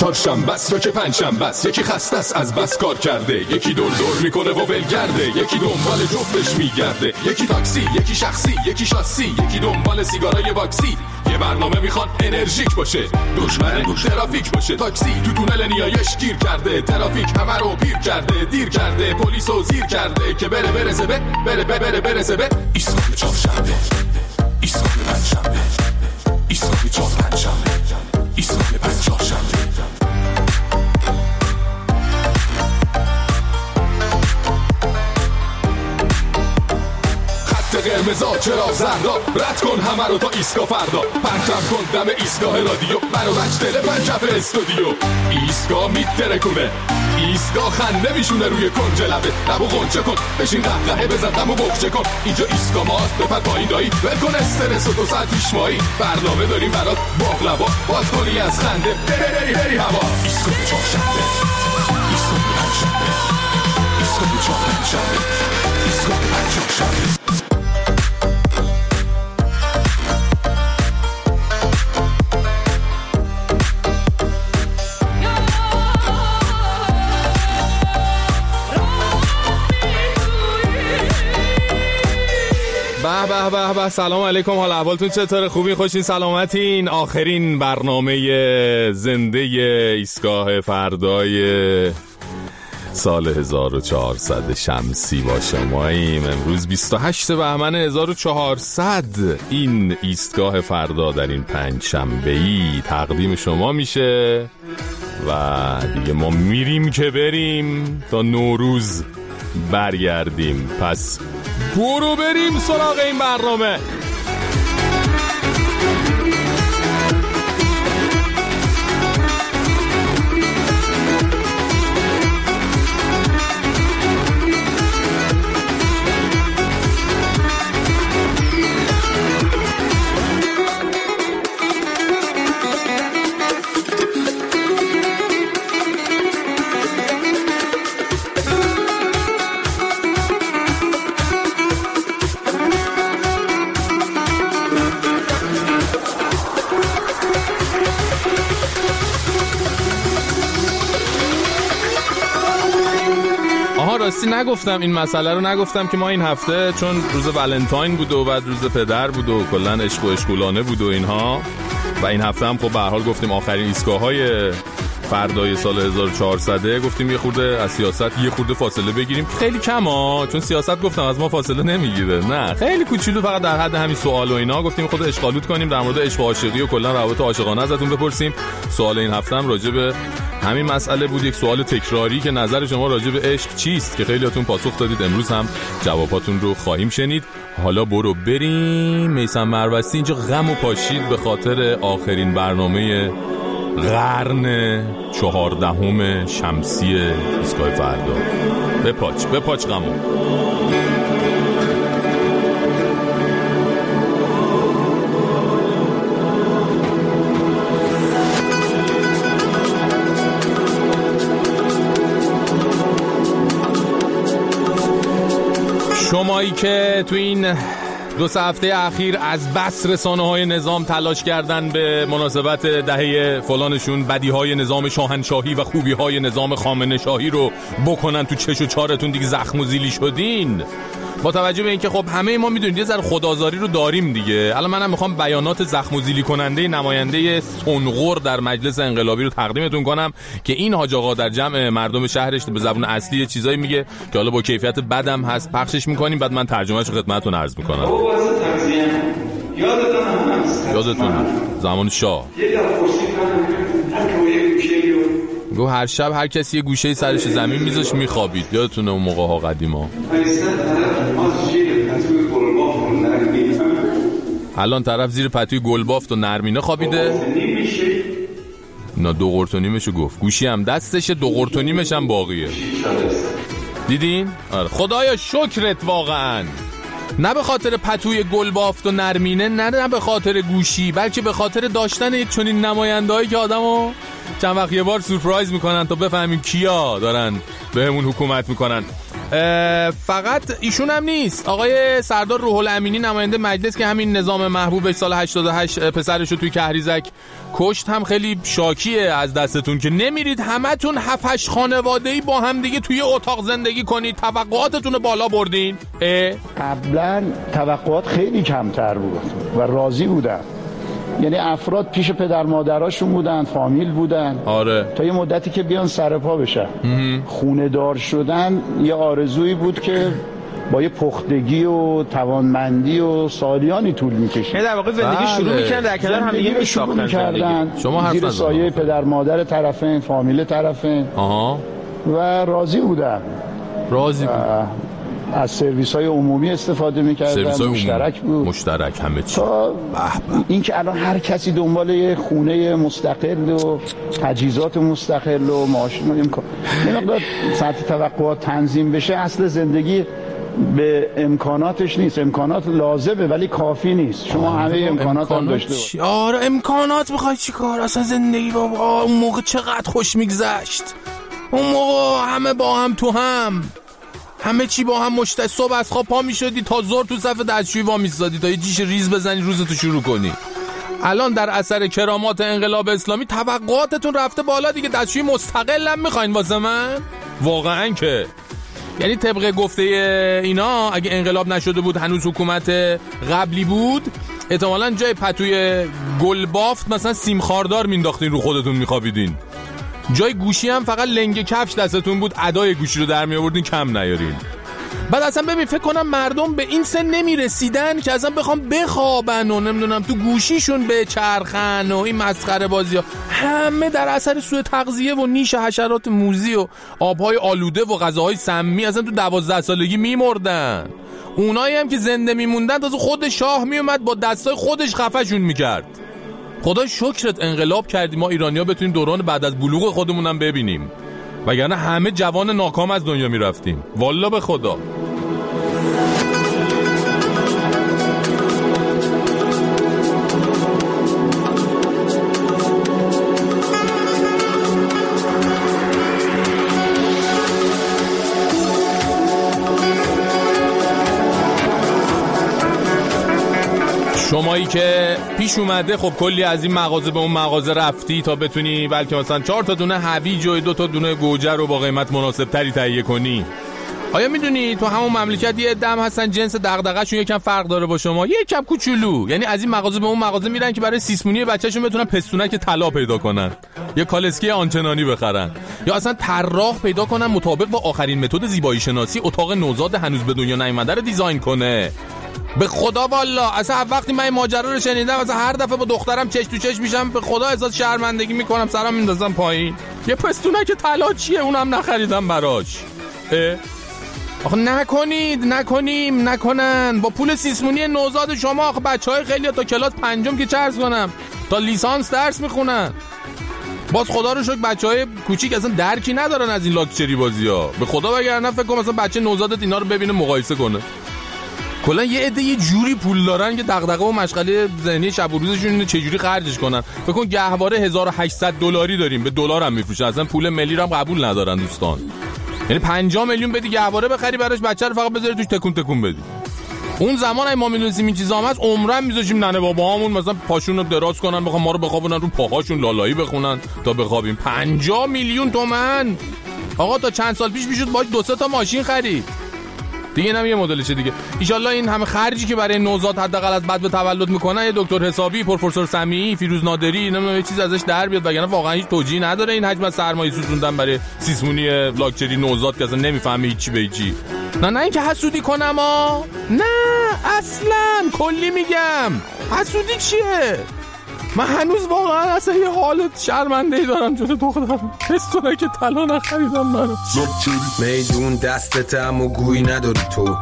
چهارشنبه است یا که پنجشنبه است، یکی خسته است از بس کار کرده، یکی دور میکنه و ولگرده، یکی دنبال جفتش میگرده، یکی تاکسی، یکی شخصی، یکی شاسی، یکی دنبال سیگارای واکسی. یه برنامه میخوان انرژیک باشه، دشمن ترافیک باشه. تاکسی تو تونل نیایش گیر کرده، ترافیک همه رو پیر کرده، دیر کرده، پلیسو زیر کرده که برسه به ایستگاه چهارشنبه، ایستگاه پنجشنبه، ایستگاه چهارشنبه، ایستگاه پنجشنبه. قرمزا چرا زردا، رد کن همه رو تا ایستگاه فردا، پرچم کن دم ایستگاه رادیو، منو بچ دل پنجف استودیو. ایستگاه میترکونه، ایستگاه خنده میشونه روی کنج لبو غنچه کن، بشین قهقهه بزن دمو بخچه کن. اینجا ایستگاه ماست، بپر پایین دایی، ول کن استرس و 2 ساعت پیش مایی. برنامه داریم برات باقلوا، باز کنی از خنده بری هوا. ایستگاه چهارشنبه، ایستگاه پنجشنبه، ایستگاه چهارشنبه، ایستگاه پنجشنبه. به سلام علیکم، حال احوالتون چطوره؟ خوبین؟ خوشین؟ سلامتین؟ آخرین برنامه زنده ایستگاه فردای سال 1400 شمسی با شماییم. امروز 28 بهمن 1400 این ایستگاه فردا در این پنجشنبه‌ای تقدیم شما میشه و دیگه ما میریم که بریم تا نوروز برگردیم. پس برو بریم سراغ این برنامه. راستی نگفتم این مسئله رو، نگفتم که ما این هفته چون روز ولنتاین بود و بعد روز پدر بود و کلن عشق و اشکولانه بود و اینها، و این هفته هم خب به هر حال گفتیم آخرین ایستگاه‌های فردای سال 1400 گفتیم یه خورده از سیاست یه خورده فاصله بگیریم. خیلی کم چون سیاست گفتم از ما فاصله نمیگیره، نه خیلی کوچولو، فقط در حد همین سوال و اینا گفتیم خود اشغالوت کنیم، در مورد عشق و عاشقی و کلا روابط عاشقانه ازتون بپرسیم. سوال این هفته هم راجع به همین مسئله بود، یک سوال تکراری که نظر شما راجع به عشق چیست که خیلیاتون پاسخ دادید. امروز هم جواباتون رو خواهیم شنید. حالا برو بریم. میثم مروستی اینجا غم و پاشید به خاطر آخرین برنامه قرن 14 شمسی ایستگاه فردا. بپاچ غمو. شمایی که تو این 2 هفته اخیر از بس رسانه‌های نظام تلاش کردن به مناسبت دهه فلانشون بدیهای نظام شاهنشاهی و خوبیهای نظام خامنه‌شاهی رو بکنن تو چش و چارتون، دیگه زخم و زیلی شدین. با توجه به اینکه خب همه ما میدونید یه ذره خودآزاری رو داریم دیگه. الان منم میخوام بیانات زخم و زیلی کننده نماینده سنغر در مجلس انقلابی رو تقدیمتون کنم که این حاج آقا در جمع مردم شهرش به زبان اصلی یه چیزایی میگه که حالا با کیفیت بدم هست، پخشش میکنیم بعد من ترجمهش رو خدمتتون عرض میکنم. یادتون زمان شاه گو هر شب هر کسی یه گوشه سرش زمین میذاش میخوابید. یادتونه اون موقع ها قدیما. الان طرف زیر پتوی گلبافت و نرمینه خوابیده. نه 2 قرت و نیمشو گفت. گوشی هم دستشه، 2 قرت و نیمش هم باقیه. دیدین؟ آره. خدایا شکرت واقعا. نه به خاطر پتوی گلبافت و نرمینه، نه به خاطر گوشی، بلکه به خاطر داشتن یک چنین نماینده‌ای که آدمو چند وقت یه بار سورپرایز میکنن تا بفهمیم کیا دارن بهمون حکومت میکنن. فقط ایشون هم نیست، آقای سردار روح الامینی نماینده مجلس که همین نظام محبوبش سال 88 پسرشو توی کهریزک کشت هم خیلی شاکیه از دستتون که نمیرید همتون 7-8 خانواده‌ای با هم دیگه توی اتاق زندگی کنید. توقعاتتون بالا بردین؟ قبلا توقعات خیلی کمتر بود و راضی بودن، یعنی افراد پیش پدر مادراشون بودن، فامیل بودن. آره. تا یه مدتی که بیان سر پا بشن. خونه دار شدن یه آرزویی بود که با یه پختگی و توانمندی و سالیانی طول می‌کشید. در واقع زندگی شروع می‌کردن در کنار هم دیگه می‌ساختن زندگی. شما حرف زیر سایه پدر مادر طرفین، فامیل طرفین. و راضی بودن. از سرویس‌های عمومی استفاده می‌کردن، مشترک بود. مشترک همه چی. این که الان هر کسی دنبال یه خونه مستقل و تجهیزات مستقل و ماشین و این مقدار سطح توقعات تنظیم بشه، اصل زندگی به امکاناتش نیست. امکانات لازمه ولی کافی نیست. شما همه امکانات هم داشته باشید. آره امکانات می‌خوای چیکار؟ اصلا زندگی بابا اون موقع چقدر خوش می‌گذشت. اون موقع همه با هم تو هم، همه چی با هم صبح از خواب پا میشدی تا ظهر تو صف دستشویی وا میستادی تا یه جیش ریز بزنی روزتو شروع کنی. الان در اثر کرامات انقلاب اسلامی توقعاتتون رفته بالا دیگه. دستشویی مستقل هم میخواین واسه من؟ واقعا که یعنی طبق گفته اینا اگه انقلاب نشده بود هنوز حکومت قبلی بود، احتمالاً جای پتوی گل بافت مثلا سیم خاردار مینداختین رو خودتون میخوابیدین. جای گوشی هم فقط لنگ کفش دستتون بود، ادای گوشی رو در می آوردین کم نیارین. بعد اصلا ببین فکر کنم مردم به این سن نمی رسیدن که اصلا بخوام بخوابن و نمیدونم تو گوشیشون به چرخن و این مسخره بازی ها. همه در اثر سوء تغذیه و نیش حشرات موذی و آبهای آلوده و غذاهای سمی اصلا تو 12 سالگی می مردن. اونایی هم که زنده می موندن تازه خود شاه می اومد با دستای خودش خفشون می کرد. خدا شکرت انقلاب کردیم ما ایرانی‌ها بتونیم دوران بعد از بلوغ خودمونم ببینیم، وگرنه همه جوان ناکام از دنیا میرفتیم والله به خدا. شمایی که پیش اومده خب کلی از این مغازه به اون مغازه رفتی تا بتونی بلکه مثلا 4 تا دونه هویج و 2 تا دونه گوجه رو با قیمت مناسب تری تهیه کنی. آیا میدونی تو همون مملکت یه عده‌ام هستن جنس دغدغه‌شون یکم فرق داره با شما، یکم کوچولو، یعنی از این مغازه به اون مغازه میرن که برای سیسمونی بچه‌شون بتونن پستونک طلا پیدا کنن، یا کالسکی آنچنانی بخرن، یا اصلا طراح پیدا کنن مطابق با آخرین متد زیبایی شناسی اتاق نوزاد هنوز به دنیا نیامده رو دیزاین کنه. به خدا والله اصلا وقتی من این ماجرا رو شنیدم اصلا هر دفعه با دخترم چش تو چش میشم به خدا احساس شرمندگی میکنم، سرم میندازم پایین. یه پستونک طلا چیه اونم نخریدم براش. آخه نکنن با پول سیسمونی نوزاد شما آخه بچهای خیلی تا کلاس 5 که چرس کنم تا لیسانس درس میخونن. باز خدا رو شکر بچهای کوچیک اصلا درکی ندارن از این لاکچری بازی‌ها. به خدا وگرنه فکر کنم مثلا بچه نوزادت اینا رو ببینه مقایسه کنه. کلا یه عده یه جوری پول دارن که دغدغه و مشغله ذهنی شب و روزشون اینه چجوری خرجش کنن. فکر کن گهواره 1800 دلاری داریم، به دلار هم میفروشن، اصلا پول ملی رو هم قبول ندارن دوستان. یعنی 50 میلیون بدی گهواره بخری براش بچه رو فقط بذاری توش تکون بدی. اون زمان اگه ما میدونستیم این چیزا هم هست عمرن میذاشیم ننه باباهامون مثلا پاشون رو دراز کنن بخوام ما رو بخوابونن رو پاهاشون لالایی بخونن تا بخوابیم. 50 میلیون تومان آقا تا چند سال پیش میشد باید 2-3 تا ماشین خرید. دیگه اینم یه مدلشه دیگه. ان شاء الله این همه خرجی که برای نوزاد حداقل از بعد به تولد میکنن یه دکتر حسابی، پروفسور سمیعی، فیروز نادری نمیدونم یه چیز ازش در بیاد، وگرنه واقعا هیچ توجیهی نداره این حجم سرمایه سوزوندن برای سیسمونی لاکچری نوزاد که اصلا نمیفهمه هیچی به چی. نه اینکه حسودی کنم نه اصلا کلی میگم. حسودی چیه؟ من هنوز واقعا اصلا یه حالت شرمنده‌ای دارم جلوی دخترم. پستونه که طلا نخریدم من. میدون دستت اما گوی نداری تو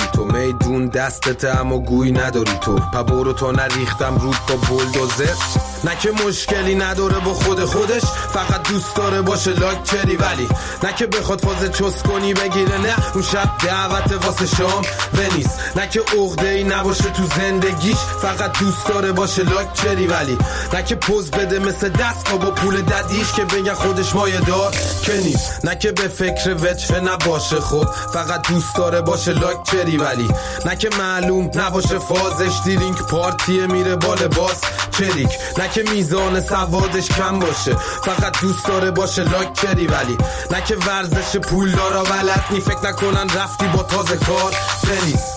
میدون دستت اما گوی نداری تو. پا برو تا نریختم رود با بولدوزر نه که مشکلی نداره با خودش، فقط دوست داره باشه لاکچری، ولی نه که بخواد فاز چست کنی بگیره، نه اون شب دعوت واسه شام بنیست، نه که عقده‌ای نباشه تو زندگیش، فقط دوست داره باشه لاکچری، ولی نه که پوز بده مثل دستگاه با پول ددیش که بگن خودش مایه دار که نیست، نه که به فکر وجه نباشه خب فقط دوست داره باشه لاکچری، ولی نه که معلوم نباشه فازش دیرینگ پارتیه میره با لباس چریک، نه که میزان سوادش کم باشه فقط دوست داره باشه لاکچری، ولی نه که ورزش پول دارا بلد نی، فکر نکنن رفتی با تازه کار تنیس.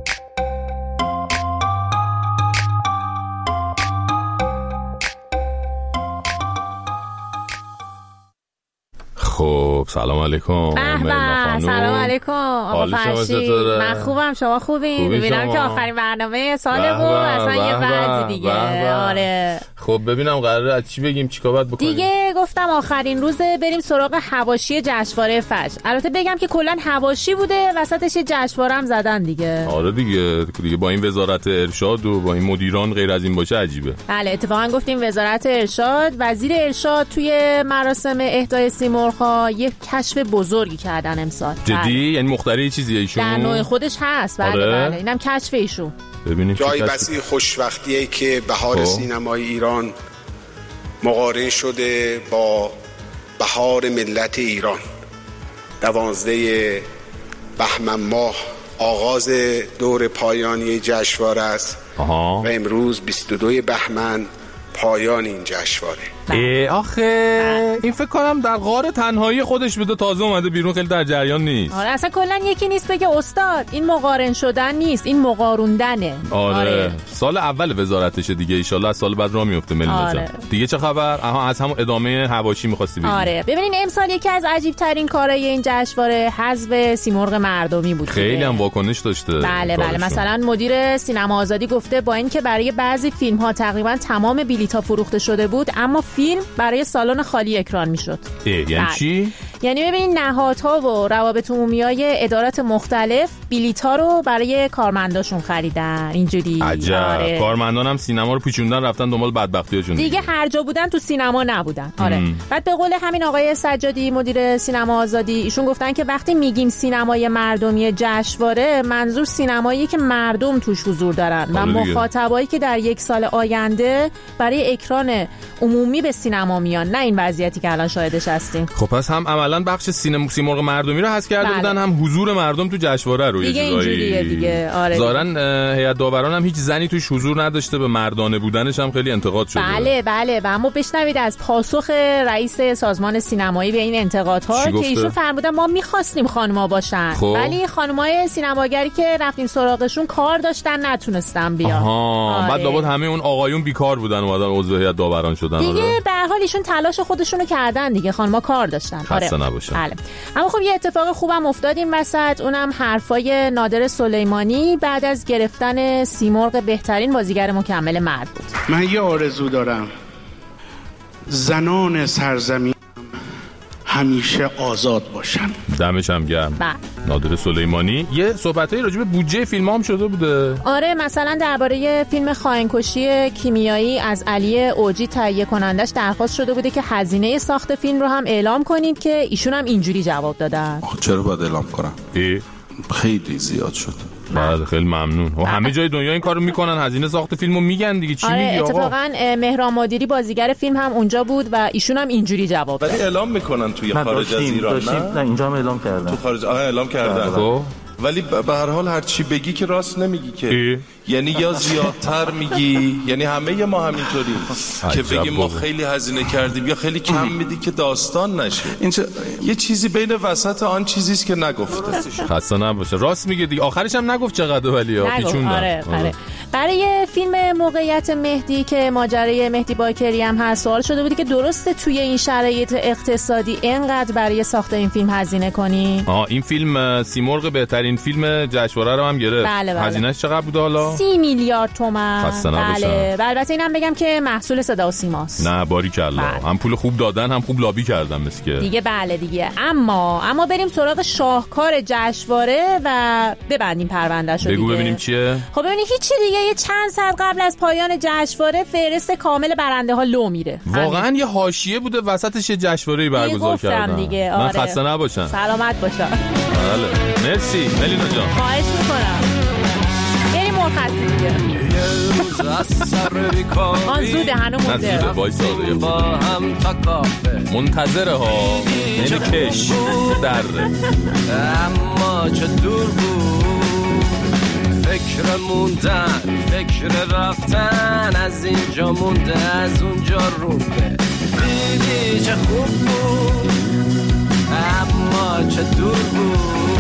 خب سلام علیکم. سلام علیکم آقا فرشید. من خوبم، شما خوبین؟ ببینم که آخرین برنامه ساله بود، اصلا یه وضعی دیگه. آره خب ببینم قراره از چی بگیم، چیکار باید بکنیم؟ دیگه گفتم آخرین روزه بریم سراغ حواشی جشنواره فجر. البته بگم که کلا حواشی بوده، وسطش یه جشنواره هم زدن دیگه. آره دیگه با این وزارت ارشاد و با این مدیران غیر از این باشه عجیبه. بله اتفاقا گفتیم وزارت ارشاد، وزیر ارشاد توی مراسم اهدای سیمرغ‌ها یه کشف بزرگی کردن امسال. جدی؟ یعنی مخترع چیزیه ایشون؟ در نوع خودش هست. بله آره؟ بله اینم کشف ایشون. ببینیم جای بسیار خوشوقتیه که بهار سینمای ایران مقارن شده با بهار ملت ایران. 12 بهمن ماه آغاز دور پایانی جشنواره است و امروز 22 بهمن پایان این جشنواره. آخه این فکر کنم در غار تنهایی خودش بوده، تازه اومده بیرون، خیلی در جریان نیست. آره اصلا کلا یکی نیست بگه استاد این مقارن شدن نیست، این مقاروندنه. آره سال اول وزارتشه دیگه، ان شاءالله از سال بعد راه میفته ملت جان. دیگه چه خبر؟ از همون ادامه حواشی می‌خواستی بگی. آره ببینین امسال یکی از عجیب ترین کارهای این جشنواره حذف سیمرغ مردمی بود. خیلی هم واکنش داشته. بله مثلا مدیر سینما آزادی گفته با اینکه برای بعضی فیلم‌ها تقریبا تمام بلیط‌ها فروخته شده بود، اما فیلم برای سالن خالی اکران میشد. یعنی چی؟ یعنی ببینید نهادها و روابط عمومیای ادارات مختلف بلیط‌ها رو برای کارمنداشون خریدن. اینجوری. عجب. کارمندان هم سینما رو پیچوندن رفتن دنبال بدبختیاشون. دیگه هر جا بودن تو سینما نبودن. آره. بعد به قول همین آقای سجادی مدیر سینما آزادی، ایشون گفتن که وقتی میگیم سینمای مردمی جشنواره، منظور سینمایی که مردم توش حضور دارن و مخاطبایی که در یک سال آینده برای اکران عمومی به سینما میان، نه این وضعیتی که الان شاهدش هستیم. خب پس هم عملاً بخش سیمرغ مردمی رو حذف کرده بودن، هم حضور مردم تو جشنواره رو دیگه اینجوریه دیگه. آره ظاهرن هیئت داوران هم هیچ زنی توش حضور نداشته، به مردانه بودنش هم خیلی انتقاد شده. بله و اما بشنوید از پاسخ رئیس سازمان سینمایی به این انتقادها که ایشون فرمودن ما می‌خواستیم خانم‌ها باشن، ولی خانم‌های سینماگری که رفتیم سراغشون کار داشتن نتونستن بیان. بعد لابد همه اون آقایون بیکار بودن اومدن عضو هیئت داوران شدن دیگه. به هر حال ایشون تلاش خودشونو کردن دیگه، خانم‌ها کار داشتن. خسته نباشن. بله. اما خب یه اتفاق خوبم افتاد این وسط، اونم حرفای نادر سلیمانی بعد از گرفتن سیمرغ بهترین بازیگر مکمل مرد بود. من یه آرزو دارم، زنان سرزمین همیشه آزاد باشن. دمش هم گرم. نادر سلیمانی یه صحبتایی راجع به بودجه فیلم هم شده بوده. آره مثلا درباره فیلم خائن‌کشی کیمیایی از علی اوجی تهیه کنندش درخواست شده بوده که هزینه ساخت فیلم رو هم اعلام کنیم، که ایشون هم اینجوری جواب دادن. چرا باید اعلام کنم؟ خیلی زیاد شد. بله خیلی ممنون. و همه جای دنیا این کارو میکنن، هزینه ساخت فیلمو میگن دیگه. چی میگی آقا؟ اتفاقا مهران مدیری بازیگر فیلم هم اونجا بود و ایشون هم اینجوری جواب داد. ولی اعلام میکنن توی خارج از ایران نه اینجا هم اعلام کردن. تو خارج اعلام کردن. خب ولی به هر حال هر چی بگی که راست نمیگی که یعنی یا زیادتر میگی، یعنی همه ما همینطوریم که بگیم ما خیلی هزینه کردیم یا خیلی کم میدی که داستان نشه. این یه چیزی بین وسط آن چیزیست که نگفته. خسته نباشه. راست میگه دیگه، آخرش هم نگفت چقدر، ولی پیچوندن. آره. برای فیلم موقعیت مهدی که ماجرای مهدی باکری هم هست، سوال شده بودی که درسته توی این شرایط اقتصادی اینقدر برای ساخت این فیلم هزینه کنی؟ این فیلم سیمرغ بهترین فیلم جشنواره رو هم گرفت. بله. هزینه‌اش چقدر بود حالا؟ 30 میلیارد تومان. بله. البته اینم بگم که محصول صدا و سیماست. نه باریکلا. هم پول خوب دادن هم خوب لابی کردن مثل دیگه. بله دیگه. اما بریم سراغ شاهکار جشنواره و ببندیم پروندهشو دیگه. بگو ببینیم چیه؟ خب ببینید هیچی دیگه، یه چند ساعت قبل از پایان جشنواره فهرست کامل برنده ها لو میره. واقعا یه حاشیه بوده وسطش جشنواره‌ای برگزار کردن. دیگه. من خسته نباشم. سلامت باشم. بله. مرسی ملینا جان. خواهش میکنم. بریم مرخصی دیگه. آن زوده هنو مونده. نزوده بایستاده با هم تا کافه منتظره ها یعنی کش در اما چه دور بود فکر موندن فکر رفتن از اینجا مونده از اونجا روبه دیدی چه خوب بود اما چه دور بود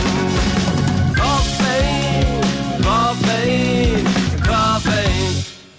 کافئین کافئین کافئین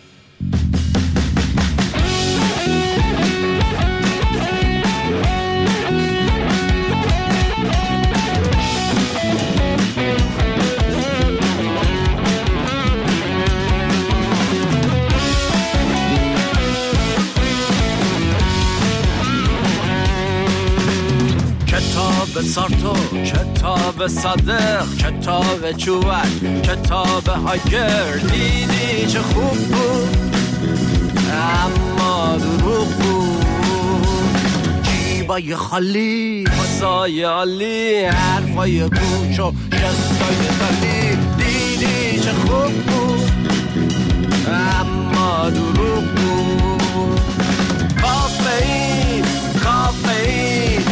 کتاب سارتو کتاب صادق کتاب چوبک کتاب هاگر دیدی چه خوب بود اما دروغ بود جیبای خالی حسای عالی حرفای گوش و جستای دالی دیدی چه خوب بود اما دروغ بود کافئین کافئین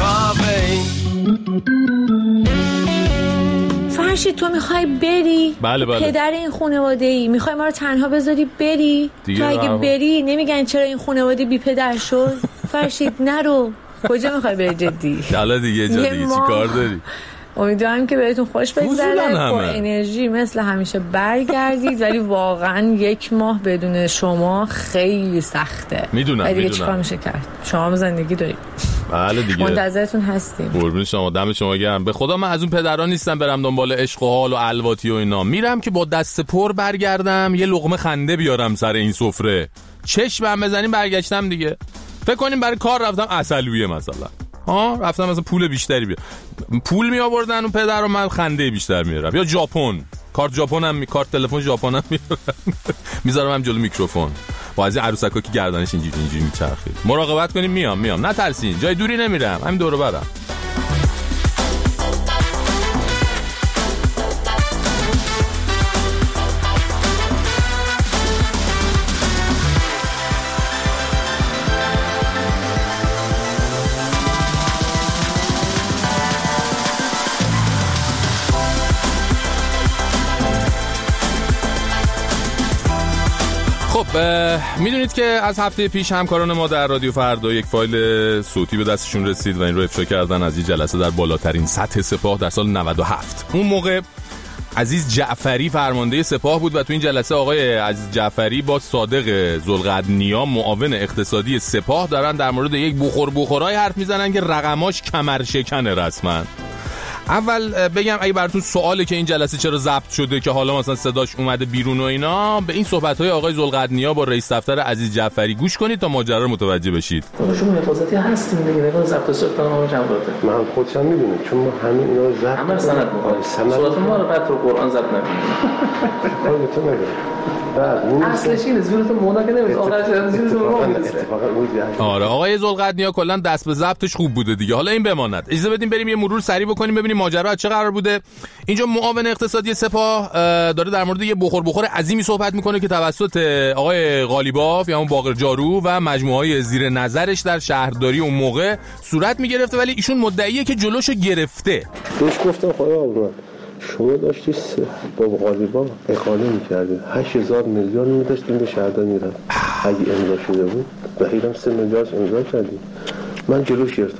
فرشید تو میخوای بری؟ بله. پدر این خانواده ای میخوای ما رو تنها بذاری بری؟ تو اگه بری نمیگن چرا این خانواده بی پدر شد؟ فرشید نرو. کجا میخوای بری جدی؟ حالا دیگه جا دیگه چی کار داری؟ امیدوارم که بهتون خوش بگذره با انرژی مثل همیشه برگردید ولی واقعا یک ماه بدون شما خیلی سخته. میدونم دیگه چیکار میشه کرد؟ شما هم زندگی دارید. بله دیگه منتظرتون هستیم. قربون شما دم شما گرم. به خدا من از اون پدران نیستم برم دنبال عشق و حال و الواتی و اینا. میرم که با دست پر برگردم یه لقمه خنده بیارم سر این سفره. چشمم بزنیم برگشتم دیگه. فکر کنیم برای کار رفتم عسلویه مثلا. رفتم مثلا پول بیشتری پول می آوردن اون پدر و من خنده بیشتر میارم. یا ژاپن کارت ژاپن هم کارت تلفن ژاپن هم میذارم هم جلو میکروفون با از این عروسکا که گردنش اینجوری میچرخید. مراقبت کنیم. میام نترسین جای دوری نمیرم همین دور و برم. خب میدونید که از هفته پیش همکاران ما در رادیو فردا یک فایل صوتی به دستشون رسید و این رو افشا کردن از این جلسه در بالاترین سطح سپاه در سال 97. اون موقع عزیز جعفری فرمانده سپاه بود و تو این جلسه آقای عزیز جعفری با صادق ذوالقرنیا معاون اقتصادی سپاه دارن در مورد یک بخورای حرف میزنن که رقماش کمرشکنه رسما. اول بگم اگه براتون سواله که این جلسه چرا ضبط شده که حالا مثلا صداش اومده بیرون و اینا، به این صحبت‌های آقای ذوالقرنیا با رئیس دفتر عزیز جعفری گوش کنید تا ماجرا رو متوجه بشید. شما حفاظتی هستین دیگه، نگاه ضبط صوت ما جمع داده. من خودم می‌بینم چون ما همین اینا رو ضبط همه سند می‌کنیم. صورت ما رو بعد تو قرآن ضبط نمی‌کنیم. تو نگو. اصلش اینه زورت مونا که نمیشه آخرش زورت مونا. آره آقای ذوالقرنیا کلا دست به ضبطش خوب بوده دیگه. حالا این بماند. اجازه بدیم بریم یه مرور سریع بکنیم ببینیم ماجرا چه قرار بوده. اینجا معاون اقتصادی سپاه داره در مورد یه بخور عظیمی صحبت میکنه که توسط آقای قالیباف یا اون باقر جارو و مجموعه‌های زیر نظرش در شهرداری اون موقع صورت میگرفته، ولی ایشون مدعیه که جلوشو گرفته. روش گفتم خدا شما داشتی با قالیباف اقاله میکردید 8000 میلیون میداشتیم به شهرداری میرفت. اگه امضا شده بود بهیرم 3 میلیارد امضا کردیم. من جلوش گرفتم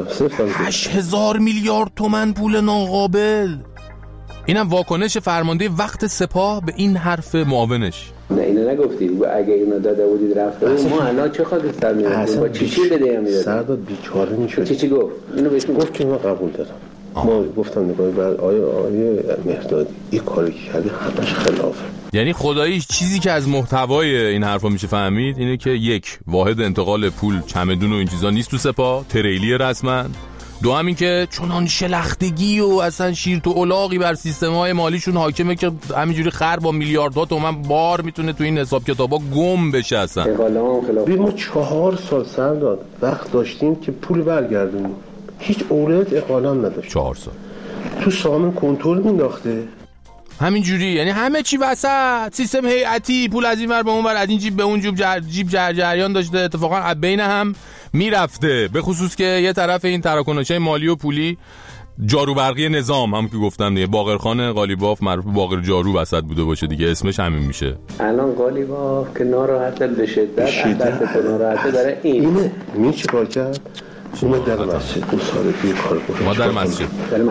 8000 میلیارد تومان پول ناقابل. اینم واکنش فرمانده وقت سپاه به این حرف معاونش. نه اینو نگفتید اگه اینو داده بودید رفته ما الان چه خاطر سر می‌رفتیم با چی بده میاد سرداد بیچاره میشد. چی گفت اینو بهش گفت که من قبول دارم. ما گفتم نگاه بر آیه مهردادی این کاری که کردی همش خلافه. یعنی خدایی چیزی که از محتوای این حرفا میشه فهمید اینه که یک، واحد انتقال پول چمدون و این چیزا نیست تو سپاه، تریلی رسما. دو هم این که چونان شلختگی و اصلا شیر تو الاغی بر سیستم‌های مالیشون حاکمه که همینجوری خر با میلیاردها تومان بار میتونه تو این حساب کتابا گم بشه. اصلا ما 4 سال سر داد وقت داشتیم که پول برگردونیم، هیچ اولویت اقاله هم نداشت. 4 سال تو سامن کنترل مینداخته همینجوری، یعنی همه چی وسط، سیستم هیئتی، پول از این ور به اون ور، از این جیب به اون جیب جریان داشته، اتفاقا بین هم میرفته. به خصوص که یه طرف این تراکنش‌های مالی و پولی جارو برقی نظام هم که گفتن دیگه، باقرخان قالیباف معروف باقر جارو وسط بوده باشه دیگه، اسمش همین میشه. الان قالیباف که ناراحته به شدت ناراحته برای اینه چیکار کرد؟ اومد در مسجد اون صارفی کار بود. ما در مسجد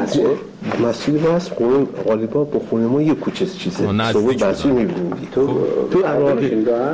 مسجد واسه خونه قالیباف با خونه ما یه کوچه چیزه صبح بسیار می‌بینی تو عراقی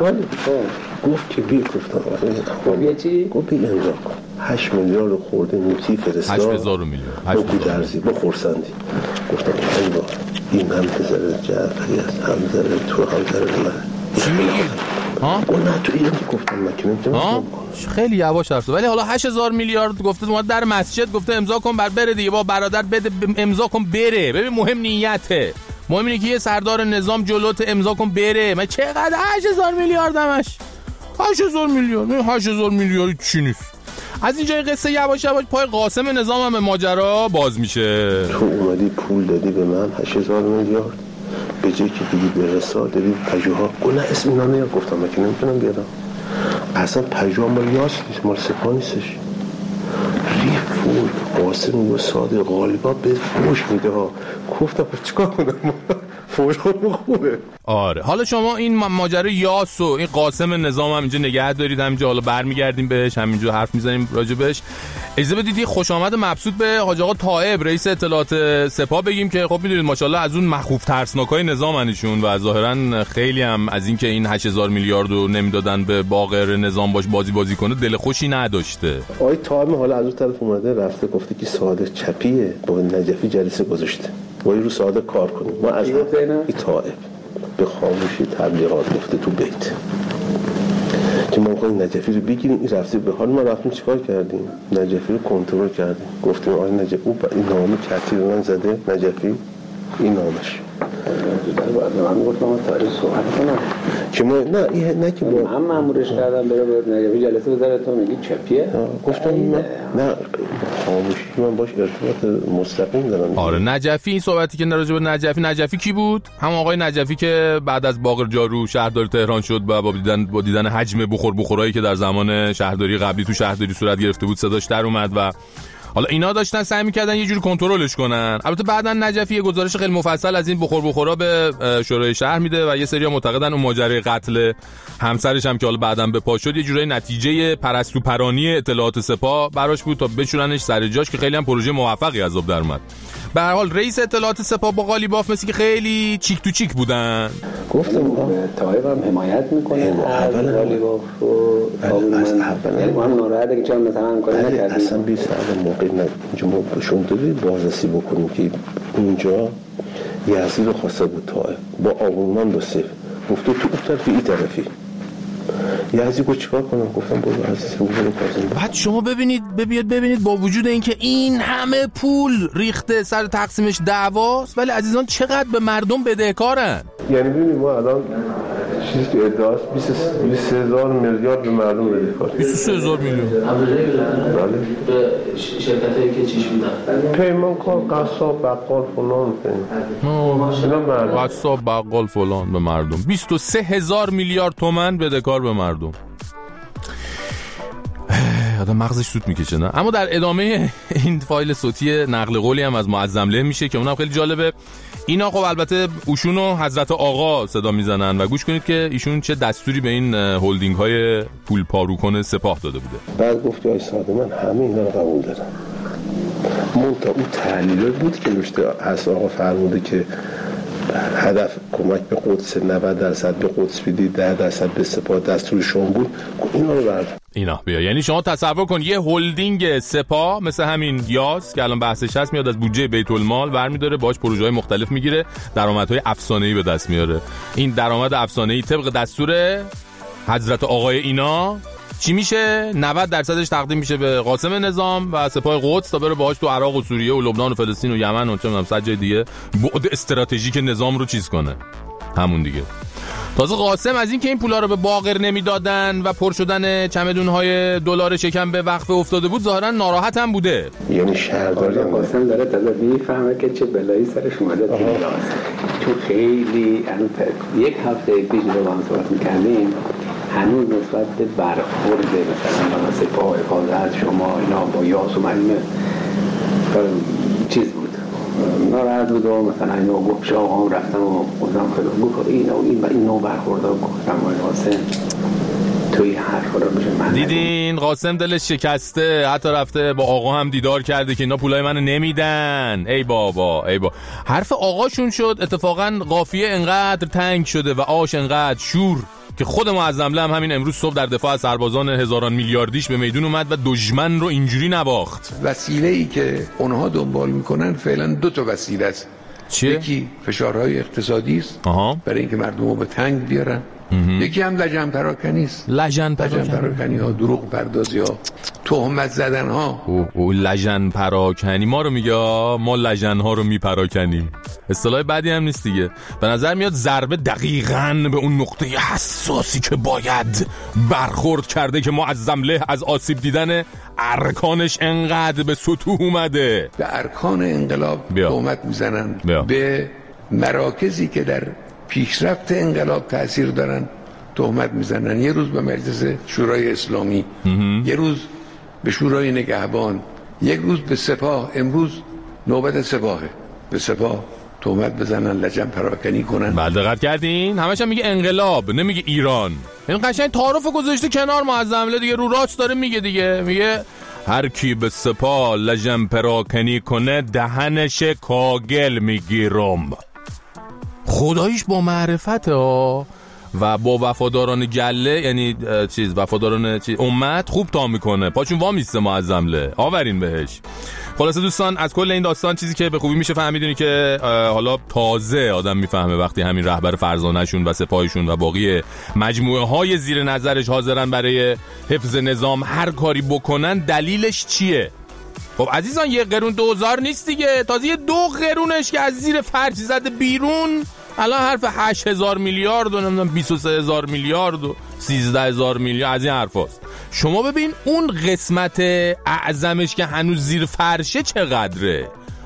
گفت که بیا، گفتم آره چی؟ گفت بیا امضا کن. 8 میلیارد خورده نوتی فرستاد، 8000 میلیون با درزی با خورسندی. گفتم امضا این هم ذره جعفری است، هم ذره تو، هم ذره من. چی میگی؟ ها؟ اون نه تو ایران گفتم نمی‌تونم. خیلی یواش حرف زد. ولی حالا 8000 میلیارد گفته اومد در مسجد، گفته امضا کن بره دیگه، با برادر بده امضا کن بره. ببین مهم نیته، مهم اینه که یه سردار نظام جلوت امضا کن بره. من چقدر 8000 میلیارد همش 8000 میلیارد 8000 میلیارد چی نیست. از اینجا قصه یواش یواش پای قاسم نظام هم به ماجرا باز میشه. تو اومدی پول دادی به من 8000 میلیارد، به جایی که بگی برسا دادی پژوها. گونه اسم اینا نیا، گفتم من که نمیتونم بیارم. اصلا پژوها مال یاس نیست، مال سپاه نیستش. ریف پول قاسم و صادق غالبا به فوش میده ها. گفتم چیکار کنم؟ فوش خود خوبه. آره حالا شما این ماجرا یاس و این قاسم نظام هم اینجا نگه دارید، همینجا حالا برمیگردیم بهش، همینجا حرف میزنیم راجبش. اجازه بدید یه خوش آمد مبسوط به حاج آقا طائب رئیس اطلاعات سپاه بگیم که خب میدونید ماشاءالله از اون مخوف ترسناکای نظامنشون و ظاهرا خیلی هم از این که این 8000 میلیارد رو نمیدادن به باقر نظام باش بازی کنه دل خوشی نداشته. آقای طائب حالا از اون طرف اومده رفته گفته که صادق چپیه، با نجفی جلسه گذاشته وای رو صادق کار کنیم. ما از این طائب به خاموشی تبلیغات گفته تو بیت که ما می‌خوایم نجفی رو بگیریم. این رفته به حال ما رفتیم چیکار کردیم؟ نجفی رو کنترل کردیم. گفتیم آقای نجفی او این نامه کتی رو من زده، نجفی این نامش من گفتم تاریخ صحبت کنم که ما نه که من مامورش کردم بره نجفی جلسه بذاره تو میگی چپیه. گفتم نه خاموشی من باش ارتباط مستقیم دارم. آره نجفی این صحبتی که راجع به نجفی کی بود؟ هم آقای نجفی که بعد از باقر جارو شهرداری تهران شد و با دیدن حجم بخورایی که در زمان شهرداری قبلی تو شهرداری صورت گرفته بود صداش در اومد و حالا اینا داشتن سعی می‌کردن یه جوری کنترلش کنن. البته بعداً نجفی یه گزارش خیلی مفصل از این بخورا به شورای شهر میده و یه سری‌ها معتقدن اون ماجرای قتل همسرش هم که حالا بعداً به پا شد یه جوری نتیجه پرستوپرانی اطلاعات سپاه براش بود تا بچورنش سر جاش که خیلی هم پروژه موفقی از آب در اومد. به هر حال رئیس اطلاعات سپاه با قالیباف مثل که خیلی چیک تو چیک بودن. گفتم طائب هم حمایت میکنه از قالیباف و یعنی ما هم ناراحته که چرا مثلا کاری نکردیم. اصلا 20 سال موقع اینجا ما بهشون دادیم بازرسی بکنیم که اونجا یزدی رو خواسته بود طائب با آبونمان بسه گفته تو اون طرفی این طرفی یزدی گفت چیکار کنم؟ گفتم برو عزیز برو کازم. بعد شما ببینید با وجود اینکه این همه پول ریخته سر تقسیمش دعواست ولی عزیزان چقدر به مردم بدهکارن. یعنی ببینید ما الان چیزی که ادعاست 23000 میلیارد به مردم بدهکار. 23000 میلیون. بله. به شرکتایی که چیش میدن. پیمانکار، قصاب، بقال فلان. قصاب، بقال فلان به مردم. 23000 میلیارد تومان بدهکار به مردم. آدم مغزش سوت میکشه نه. اما در ادامه این فایل صوتی نقل قولی هم از معظمله میشه که اونم خیلی جالبه. اینا خب البته اوشون و حضرت آقا صدا میزنن و گوش کنید که ایشون چه دستوری به این هولدینگ های پول پاروکن سپاه داده بوده. بعد گفت آی ساده من همه اینا رو قبول دارم. منتها اون تحلیل بود که نوشته از آقا فرموده که هدف کمک به قدس 90% به قدس بدی 10% به سپاه دستور شما بود، اینا رو برد. اینا بیا، یعنی شما تصور کن یه هلدینگ سپاه مثل همین یاس که الان بحثش هست میاد از بودجه بیت المال برمی‌داره، باهاش پروژه‌های مختلف میگیره، درآمدهای افسانه‌ای به دست میاره. این درآمد افسانه‌ای طبق دستور حضرت آقای اینا چی میشه؟ 90% تقدیم میشه به قاسم نظام و سپاه قدس تا بره باهاش تو عراق و سوریه و لبنان و فلسطین و یمن و چه می‌دونم صد جای دیگه بعد استراتژیک نظام رو چیز کنه. همون دیگه. تازه قاسم از این که این پولا رو به باقر نمیدادن و پر شدن چمدون‌های دلار شکم به وقف افتاده بود ظاهرا ناراحت هم بوده. یعنی شهرداری قاسم داره تازه میفهمه که چه بلایی سرش اومده چون خیلی یک هفته پیش رو با هم صحبت می‌کردیم هنوز نسبت به برخورد مثلا سپاه حفاظت شما اینا با یاس و مریم چیز بود ناراحت بود و مثلا اینو گفت شاه هم رفتم و خودم خیلی گفت این نوع برخوردها گفتم قاسم توی حرف رو میشه من دیدین قاسم دلش شکسته، حتی رفته با آقا هم دیدار کرده که اینا پولای منو نمیدن. ای بابا حرف آقاشون شد اتفاقا قافیه انقدر تنگ شده و آش انقدر شور که خود معظمله هم همین امروز صبح در دفاع از سربازان هزاران میلیاردیش به میدون اومد و دشمن رو اینجوری نواخت. وسیله‌ای که اونها دنبال میکنن فعلا 2 وسیله است. یکی فشارهای اقتصادی است برای اینکه مردم رو به تنگ بیارن، یکی هم لجن پراکنی است. لجن پراکنی ها، دروغ پردازی ها، تهمت زدن ها. او لجن پراکنی ما رو میگه، ما لجن ها رو میپراکنیم. اصطلاح بعدی هم نیست دیگه. به نظر میاد ضربه دقیقاً به اون نقطه حساسی که باید برخورد کرده که معظمله از آسیب دیدن ارکانش انقدر به سطوح اومده. به ارکان انقلاب تهمت میزنن، به مراکزی که در پیشرفت انقلاب تأثیر دارن تهمت میزنن. یه روز به مجلس شورای اسلامی، یه روز به شورای نگهبان، یک روز به سپاه. امروز نوبت سپاهه، به سپاه تهمت بزنن، لجن پراکنی کنن. بله دقت کردین؟ همش هم میگه انقلاب، نمیگه ایران. این قشنگ تعارف گذاشته کنار معظمله دیگه، رو راست داره میگه دیگه. میگه هر کی به سپاه لجن پراکنی کنه دهنش کاگل میگیرم. خداییش با معرفته ها و با وفاداران گله، یعنی وفاداران امت خوب تا میکنه، پاچون وامیسته معظمله، آورین بهش. خلاصه دوستان از کل این داستان چیزی که به خوبی میشه فهمیدونی که حالا تازه آدم میفهمه وقتی همین رهبر فرزانه‌شون و سپاهیشون و باقی مجموعه های زیر نظرش حاضرن برای حفظ نظام هر کاری بکنن، دلیلش چیه؟ خب عزیزان یه قرون 2000 نیست دیگه، تازه یه 2 قرونش که از زیر فرش زده بیرون الان حرف 8000 میلیارد و نمیدونم 23000 میلیارد و 13000 میلیارد از این حرفاست. شما ببین اون قسمت اعظمش که هنوز زیر فرشه چقدره.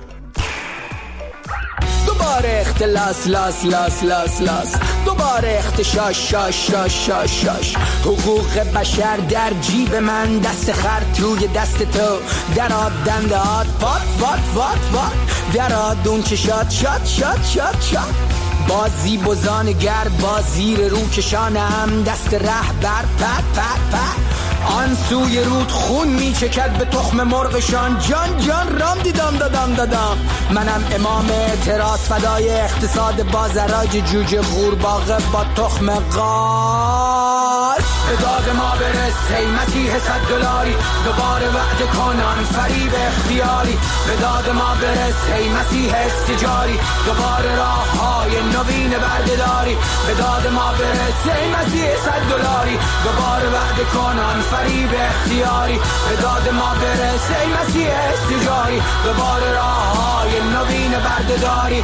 دوباره اختلاس لاس لاس لاس لاس، دوباره اختشاش شاش شاش شاش شاش. حقوق بشر در جیب من، دست خر توی دست تو، درآد دنده هات فات فات فات فات، درآد اون که شاد شاد شاد شاد شاد. بازی بزان گر با زیر رو کشانم، دست رهبر پت پت پت. آن سوی رود خون میچکد به تخم مرغشان، جان جان رام دیدم دادم دادم. منم امام اعتراض فدای اقتصاد بازاراج جوجه غورباغه با تخم قال. به داد ما برس ای مسیح $100، دوباره وعده کنان فریب اختیاری. به داد ما برس ای مسیح استجاری، دوباره راه های نوین بردهداری. به داد ما برس ای مسیح $100، دوباره وعده کنان فریب اختیاری. به داد ما برس ای مسیح استجاری، دوباره راه های نوین بردهداری.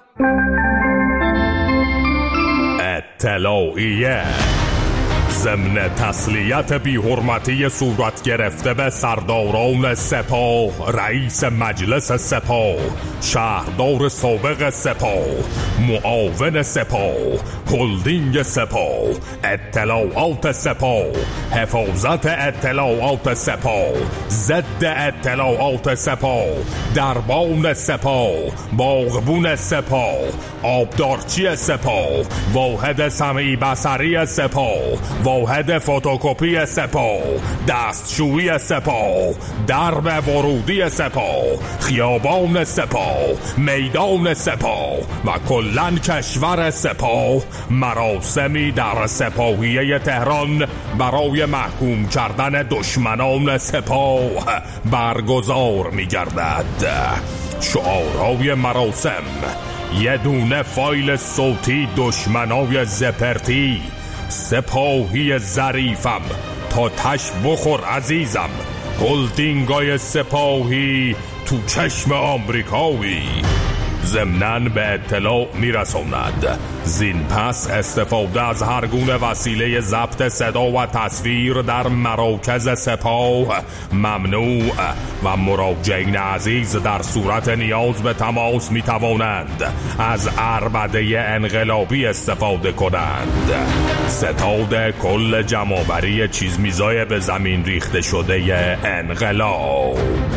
اطلاعیه ضمن تسلیت بی حرمتی صورت گرفته به سرداران سپاه، رئیس مجلس سپاه، شهردار سابق سپاه، معاون سپاه، هلدینگ سپاه، اطلاعات سپاه، حفاظت اطلاعات سپاه، ضد اطلاعات سپاه، دربان سپاه، باغبون سپاه، آبدارچی سپاه، واحد سمعی بصری سپاه، واحد فتوکپی سپاه، دستشویی سپاه، درب ورودی سپاه، خیابان سپاه، میدان سپاه و کلاً کشور سپاه مراسمی در سپاهیه تهران برای محکوم کردن دشمنان سپاه برگزار می گردد. شعارهای مراسم: یه دونه فایل صوتی دشمنای زپرتی، سپاهی ظریفم تا تش بخور عزیزم، هلدینگای سپاهی تو چشم آمریکایی. ضمناً به اطلاع میرساند زین پس استفاده از هر گونه وسیله ضبط صدا و تصویر در مراکز سپاه ممنوع و مراجعین عزیز در صورت نیاز به تماس میتوانند از عربده انقلابی استفاده کنند. ستاد کل جمع‌آوری چیزمیزای به زمین ریخته شده انقلاب.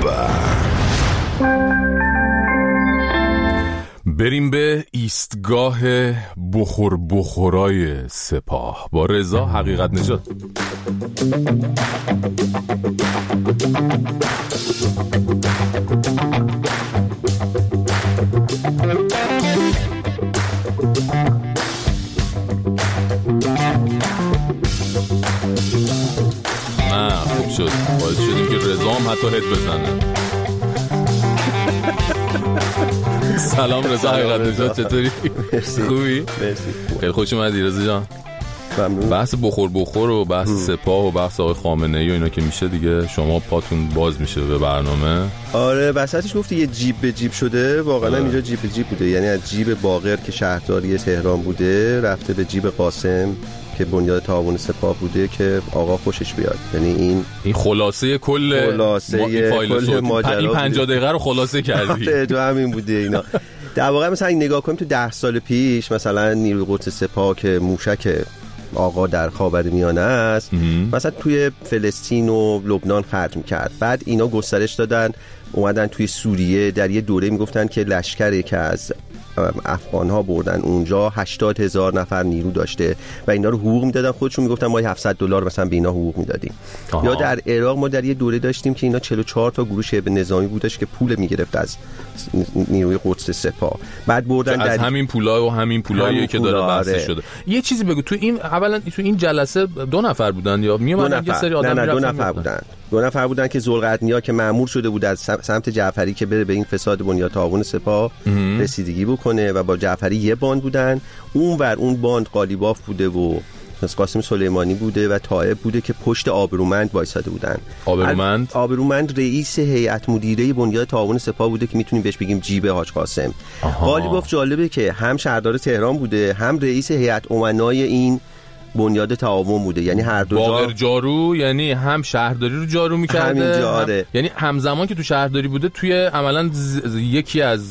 بریم به ایستگاه بخورای سپاه با رضا حقیقت نژاد. نه خوب شد، باعث شدیم که رضا هم حتی هد بزنه. سلام رضا حقیقت نژاد، چطوری؟ خوبی؟ خیلی خوش اومدی رضا جان. ممنون. بحث بخور و بحث سپاه و بحث آقای خامنه‌ای و اینا که میشه دیگه شما پاتون باز میشه به برنامه. آره وسطش گفتی یه جیب به جیب شده، واقعا اینجا جیب به جیب بوده، یعنی از جیب باقر که شهرداری تهران بوده رفته به جیب قاسم که بنیاد تعاون سپاه بوده که آقا خوشش بیاد. یعنی این خلاصه کل ماجرا، این 50 دقیقه رو خلاصه کردی. آره تو همین بوده اینا. در واقع مثلا نگاه کنیم تو 10 سال پیش مثلا نیروی قدس سپاه که موشک آقا در خاورمیانه است مثلا توی فلسطین و لبنان خرج می‌کرد، بعد اینا گسترش دادن اومدن توی سوریه، در یه دوره میگفتن که لشکری که از افغان‌ها بردن اونجا 80,000 نفر نیرو داشته و اینا رو حقوق میدادن، خودشون میگفتن ما $700 مثلا به اینا حقوق میدادیم. یا در عراق ما در یه دوره داشتیم که اینا 44 تا گروه شبه نظامی بودش که پول میگرفت از نیروی قدس سپاه، بعد بردن از همین پولا و همین پولایی که داره بحث شده. یه چیزی بگو، تو این اولا تو این جلسه 2 نفر بودن یا میومدن یه سری آدم؟ نه 2 نفر بودن. 2 نفر بودن که ذوالقرنیا که مأمور شده بود از سمت جعفری که بره به این فساد بنیاد تعاون سپاه رسیدگی بکنه و با جعفری یه باند بودن. اون باند قالیباف بوده و قاسم سلیمانی بوده و طائب بوده که پشت آبرومند وایساده بودن. آبرومند رئیس هیئت مدیره بنیاد تعاون سپاه بوده که میتونیم بهش بگیم جیب حاج قاسم. قالیباف جالبه که هم شهردار تهران بوده هم رئیس هیئت امنای این بنیاد تعاون بوده، یعنی هر دو باقر جارو، یعنی هم شهرداری رو جارو می‌کرده یعنی همزمان که تو شهرداری بوده توی عملاً یکی از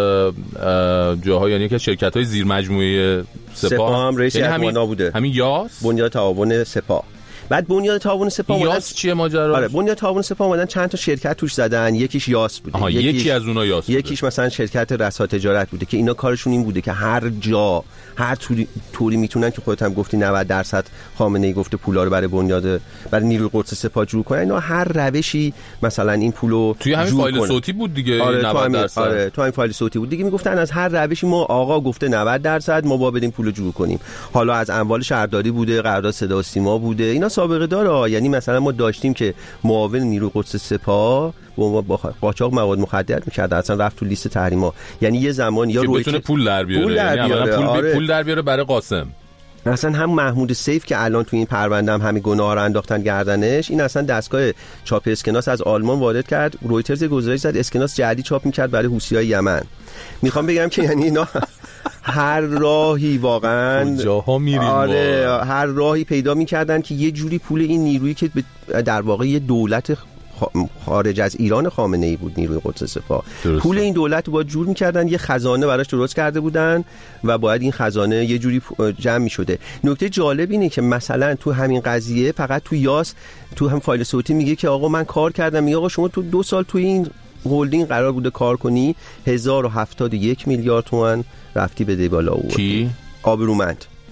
جاها، یعنی یکی از شرکت‌های زیر مجموعه سپاه هم رئیس امنا بوده، همین یاس بنیاد تعاون سپاه. بعد بنیاد تعاون سپاه یاس چیه ماجرا؟ آره بنیاد تعاون سپاه اومدن چند تا شرکت توش زدن، یکیش یاس بوده، یکی از اونها یاس بوده، یکیش مثلا شرکت رسا تجارت بوده که اینا کارشون این بوده که هر جا هر طوری میتونن که خودت هم گفتی 90% خامنه‌ای گفته پولا رو برای نیروی قدس سپاه جور کنن، اینا هر روشی مثلا این پولو توی همین فایل صوتی بود دیگه. 90%. آره تو همین فایل صوتی بود دیگه، میگفتن از هر روشی ما آقا گفته 90% ما با بدیم پولو جور کنیم. حالا از اموال شهرداری بوده، قرارداد صدا و سیما بوده، اینا سابقه داره. یعنی مثلا ما داشتیم که معاون نیروی قدس سپاه با قاچاق مواد مخدر می‌کرد، اصلا رفت تو لیست تحریما. یعنی یه زمان یا روی بتونه پول در بیاره، یعنی پول در بیاره برای قاسم. اصلا هم محمود سیف که الان تو این پرونده هم همین گناه رو انداختن گردنش، این اصلا دستگاه چاپ اسکناس از آلمان وارد کرد. رویترز گزارش زد اسکناس جعلی چاپ می‌کرد برای حوثی‌های یمن. میخوام بگم که یعنی اینا هر راهی واقعا جاها میریم، هر راهی پیدا می‌کردن که یه جوری پول این نیرویی که در واقع یه دولت خارج از ایران خامنه‌ای بود، نیروی قدس سپاه، پول این دولت رو باید جور می‌کردن، یه خزانه براش درست کرده بودن و باید این خزانه یه جوری جمع می‌شده. نکته جالب اینه که مثلا تو همین قضیه فقط تو یاس تو هم فایل صوتی میگه که آقا من کار کردم، میگه آقا شما تو 2 سال تو این هلدینگ قرار بوده کار کنی، 1071 میلیارد تومان رفتی بده بالا. کی؟ آبرومند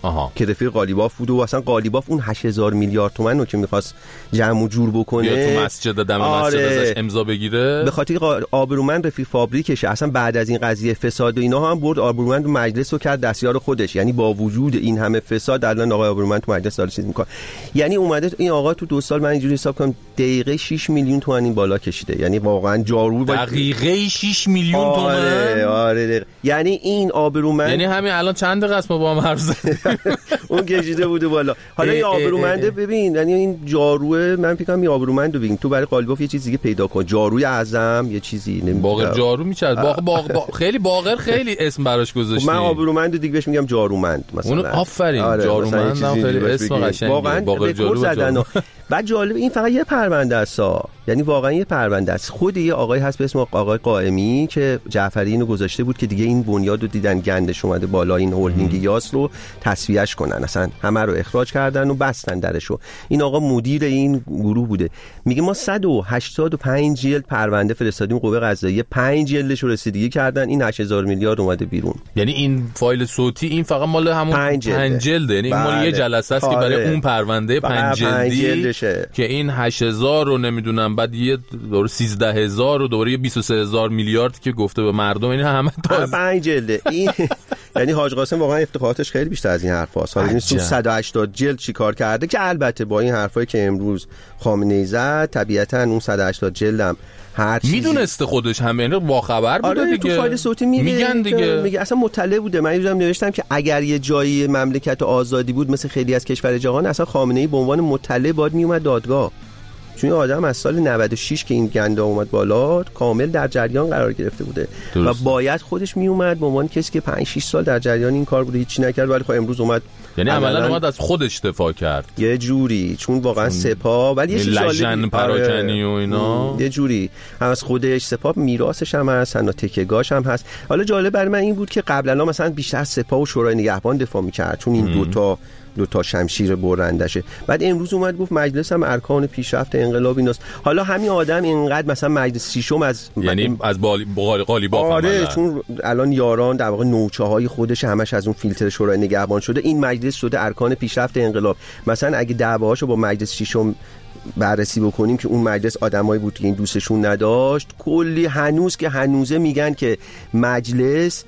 که رفیق قالیباف بود و اصلا قالیباف اون 8000 میلیارد تومان رو که می‌خواست جمع و جور بکنه تو مسجد دم مسجد ازش امضا بگیره، به خاطر آبرومند رفیق فابریکشه. اصلا بعد از این قضیه فساد و اینا هم برد آبرومند رو مجلس رو کرد دستیار خودش. یعنی با وجود این همه فساد الان آقای آبرومند تو مجلس داره چیز میکنه. یعنی اومده این آقا تو 2 سال من اینجوری حساب کنم دقیقه 6 میلیون تومان این بالا کشیده. یعنی واقعا جارو دقیقه 6 میلیون تومان. آره یعنی این آبرومند، یعنی همین الان چند دقیقه است ما با هم حرف زدیم اون کشیده بوده بالا. حالا این آبرومنده ببین، یعنی این جاروه من فکر کنم این آبرومندو ببین تو برای قالیباف یه چیز دیگه پیدا کن، جاروی اعظم یه چیزی نمیدونم باقر جارو میچرد خیلی باقر خیلی اسم براش گذاشتی. من آبرومندو دیگه بهش میگم جارومند مثلا. اون آفرین جارومند هم خیلی اسم قشنگه واقعا باقر جارو. بعد جالب این فقط یه پرونده است، یعنی واقعا یه پرونده است. خود یه آقای هست به اسم آقای قائمی که جعفری اینو گذاشته بود که دیگه این بنیاد رو دیدن گندش اومده بالا، این هلدینگ یاس رو تصفیهش کنن، اصلا همه رو اخراج کردن و بستن درشو. این آقا مدیر این گروه بوده. میگه ما 185 جلد پرونده فرستادیم قوه قضاییه، 5 جلدش رو رسیدگی کردن، این 8000 میلیارد اومده بیرون. یعنی این فایل صوتی این فقط مال همون 5 جلده، یعنی این مال یه جلسه است که برای اون پرونده 5 جلدی که این 8000 رو نمیدونم بعد یه دوره 13000 رو دوره 23000 میلیارد که گفته به مردم، یعنی همه تا 5 جلده. این یعنی حاج قاسم واقعا افتخاراتش خیلی بیشتر از این حرفاست. حالا این 180 جلد چیکار کرده که البته با این حرفایی که امروز خامنه‌ای زد طبیعتا اون 180 جلدم هر چیزی میدونسته خودش همه اینا با خبر بوده دیگه. تو فایل صوتی میگن دیگه، میگه اصلا مطلع بوده. من یادم نوشتم که اگر یه جایی مملکت آزادی بود مثل خیلی از کشور جهان، اصلا خامنه‌ای به عنوان مطلع باید میومد دادگاه، چون آدم از سال 96 که این گنده اومد بالا کامل در جریان قرار گرفته بوده و باید خودش می اومد به عنوان کسی که 5-6 سال در جریان این کار بوده، هیچی نکرد، ولی خب امروز اومد، یعنی عملاً اومد از خودش دفاع کرد یه جوری، چون واقعا سپاه ولی یه لژن پراکنی و اینا یه جوری هم از خودش، سپاه میراثش هم هست، حتی تکه‌گاش هم هست. حالا جالب برای من این بود که قبلا مثلا بیشتر سپاه و شورای نگهبان دفاع می‌کرد چون این دو تا شمشیر برندشه. بعد امروز اومد گفت مجلس هم ارکان پیشرفت انقلاب ایناست. حالا همین آدم اینقدر مثلا مجلس ششم از یعنی از قالیباف آره چون الان یاران در واقع نوچه‌های خودش همش از اون فیلتر شورای نگهبان شده، این مجلس شده ارکان پیشرفت انقلاب. مثلا اگه دعواهاشو با مجلس ششم بررسی بکنیم که اون مجلس آدمایی بود که این دوستشون نداشت، کلی هنوز که هنوزه میگن که مجلس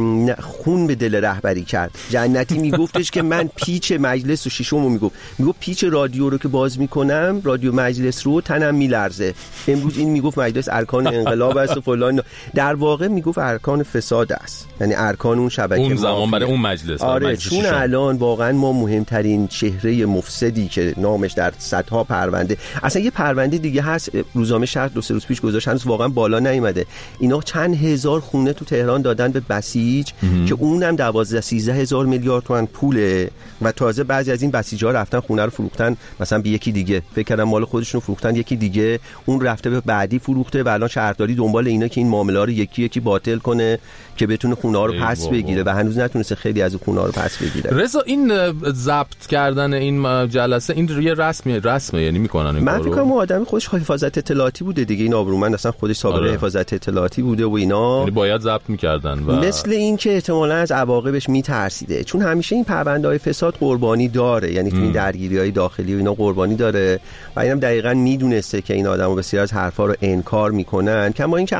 خون به دل رهبری کرد. جنتی میگفتش که من پیچ مجلس و شیشمو میگفت پیچ رادیو رو که باز میکنم، رادیو مجلس رو، تنم میلرزه. امروز این میگفت مجلس ارکان انقلاب است و فلان. در واقع میگفت ارکان فساد است، یعنی ارکان اون شبکه اون زمان برای اون مجلس. آره چون الان واقعا ما مهمترین چهره مفسدی که نامش در صدها پرونده، اصلا یه پرونده دیگه هست روزنامه شرق 2-3 روز پیش گذاشت، هنوز واقعا بالا نیومده. اینا چند هزار خونه تو تهران دادن به بسیج که اونم 12-13 هزار میلیارد تومان پوله و تازه بعضی از این بسیج‌ها رفتن خونه رو فروختن مثلا به یکی دیگه، فکر کردن مال خودشون فروختن یکی دیگه، اون رفته به بعدی فروخته و الان شهرداری دنبال اینا که این معامله‌ها رو یکی باطل کنه که بتونه خونه‌ها رو پس بگیره و هنوز نتونسته خیلی از خونه‌ها رو پس بگیره. رضا این ضبط کردن این جلسه این یه رسمه یعنی میکنن این کارو؟ من فکر کنم آدمی خودش حفاظت اطلاعاتی بوده دیگه، این آبرومند اصلا خودش سابقه حفاظت اطلاعاتی بوده و اینا، یعنی باید ضبط می‌کردن و مثل این که احتمالاً از عواقبش میترسیده، چون همیشه این پرونده‌های فساد قربانی داره، یعنی تو این درگیری‌های داخلی و اینا قربانی داره و اینم دقیقاً میدونسته که این آدمو بسیار از حرفا رو انکار میکنن. کما اینکه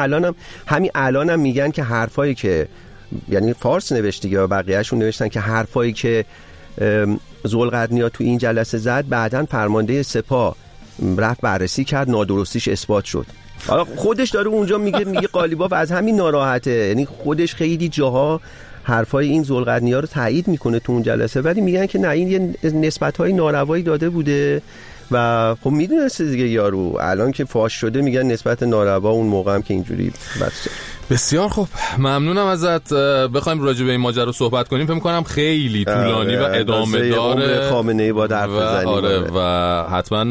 الانم میگن که حرفایی که یعنی فارس نوشته و بقیه‌شون نوشتن که حرفایی که ذوالقرنیا تو این جلسه زد بعداً فرمانده سپاه رفت بررسی کرد، نادرستیش اثبات شد. حالا خودش داره اونجا میگه قالیباف از همین ناراحته، یعنی خودش خیلی جاها حرفای این ذوالقرنیا رو تایید میکنه تو اون جلسه، ولی میگن که نه این یه نسبت‌های ناروایی داده بوده و خب میدونسته دیگه یارو، الان که فاش شده میگن نسبت ناروا، اون موقع هم که اینجوری بس. بسیار خوب، ممنونم ازت. بخوایم راجع به این ماجرا صحبت کنیم فکر می‌کنم خیلی طولانی و ادامه داره. خامنه‌ای با حرف بزنیم. آره و حتما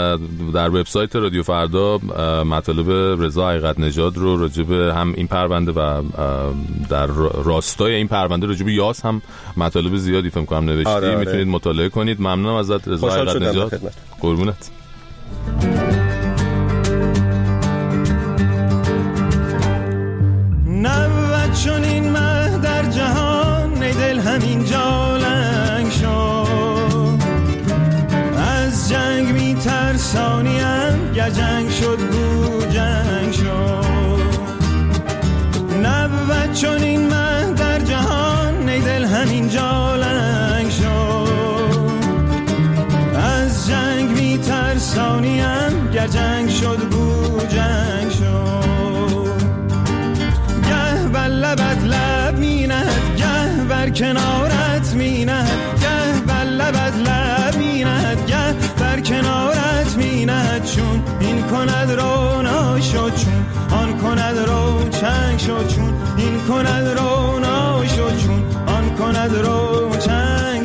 در وبسایت رادیو فردا مطالب رضا حقیقت نژاد رو راجع به هم این پرونده و در راستای این پرونده راجع به یاس هم مطالب زیادی فکر می‌کنم نوشتی، میتونید مطالعه کنید. ممنونم ازت رضا حقیقت نژاد. قربونت. نبود چون این مه در جهان ای دل همین جا لنگ گر جنگ شد بو جنگ شد، نبود چون این مه در جهان ای دل همین جا لنگ شد. از جنگ می ترسانیم گر جنگ شد بو جنگ شد. گه بر لبت لب می نهد گه بر کنارت می نهد، گه بر لبت لب می نهد گه بر کنارت می نهد. چون این کند رونا شد چون آن کند رو چنگ شد، چون این کند رونا شد چون آن کند رو چنگ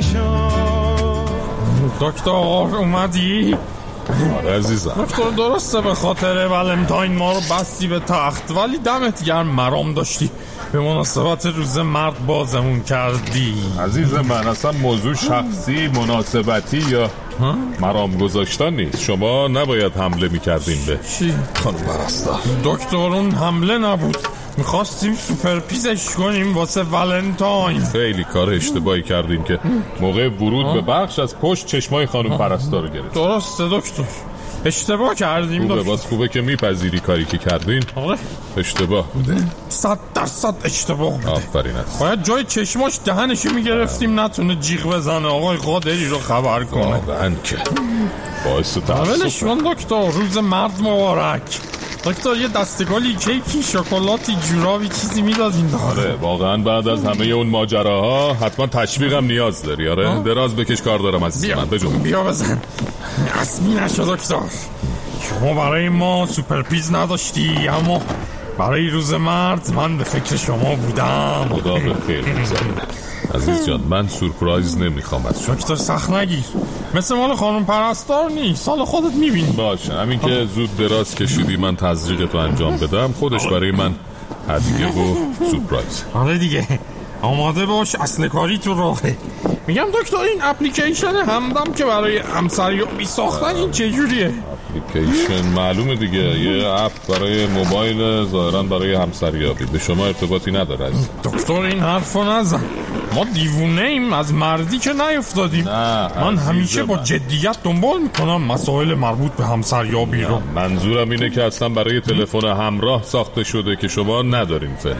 شد. دکتر اومدی؟ آره عزیزم. دکتر درسته به خاطر ولنتاین ما رو بستی به تخت، ولی دمت گرم مرام داشتی به مناسبت روز مرد بازمون کردی. عزیز من اصلا موضوع شخصی مناسبتی یا مرام گذاشتن نیست. شما نباید حمله میکردین به خانم پرستار. دکتر اون حمله نبود، میخواستیم سوپرپیزش کنیم واسه ولنتاین. خیلی کار اشتباهی کردین که موقع ورود به بخش از پشت چشمای خانم پرستار رو گرفت. درسته دکتر، اشتباه کردیم. خوبه باز خوبه که میپذیری کاری که کردین. آره اشتباه بوده، 100% اشتباه بوده. آفرین است. باید جای چشماش دهنشو میگرفتیم نتونه جیغ بزنه آقای قادری رو خبر کنه. واقعا که باعث تاسف. دکتر روز مرد مبارک. دکتر یه دستگالی کیکی شکلاتی جورابی چیزی میدادین. آره واقعا بعد از همه اون ماجراها حتما تشویقم نیاز داری. آره دراز بکش کار دارم از من. بیا بزن. اسمی نشد دکتر، شما برای ما سوپرپیز نداشتی اما برای روز مرد من به فکر شما بودم. خدا به خیر بگذارونه. عزیز جان من سورپرایز نمیخوام از شما. دکتر سخت نگیر، مثل مال خانم پرستار نیست، سال خودت میبینی. باشه همین که زود دراز کشیدی من تزریق تو انجام بدم، خودش برای من هدیه و سورپرایز. آره دیگه آماده باش، اصل کاری تو راهه. میگم دکتر این اپلیکیشن همدم که برای همسریابی ساختن این چجوریه؟ اپلیکیشن معلومه دیگه، یه اپ برای موبایل ظاهرا برای همسریابی، به شما ارتباطی نداره. دکتر این حرفو نزن، ما دیوونه ایم از مردی که نیفتادیم. من همیشه با جدیت دنبال میکنم مسائل مربوط به همسریابی رو. منظورم اینه که اصلا برای تلفن همراه ساخته شده که شما ندارین فعلا.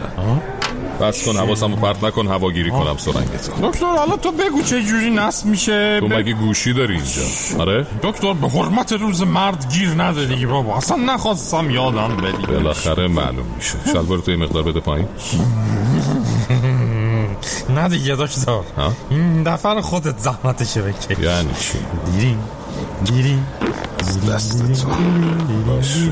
بس کن حواسمو پرت نکن هواگیری کنم سرنگتو. دکتر حالا تو بگو چه جوری نصب میشه. تو مگه گوشی داری اینجا؟ آره دکتر به حرمت روز مرد گیر نده دیگه بابا، اصلا نخواستم یادم بدی. بالاخره معلوم میشه. شلوار تو مقدار بده پایین. نه دیگه دکتر این دفعه خودت زحمتشه بکش. یعنی چی؟ گیری دستتو باشه.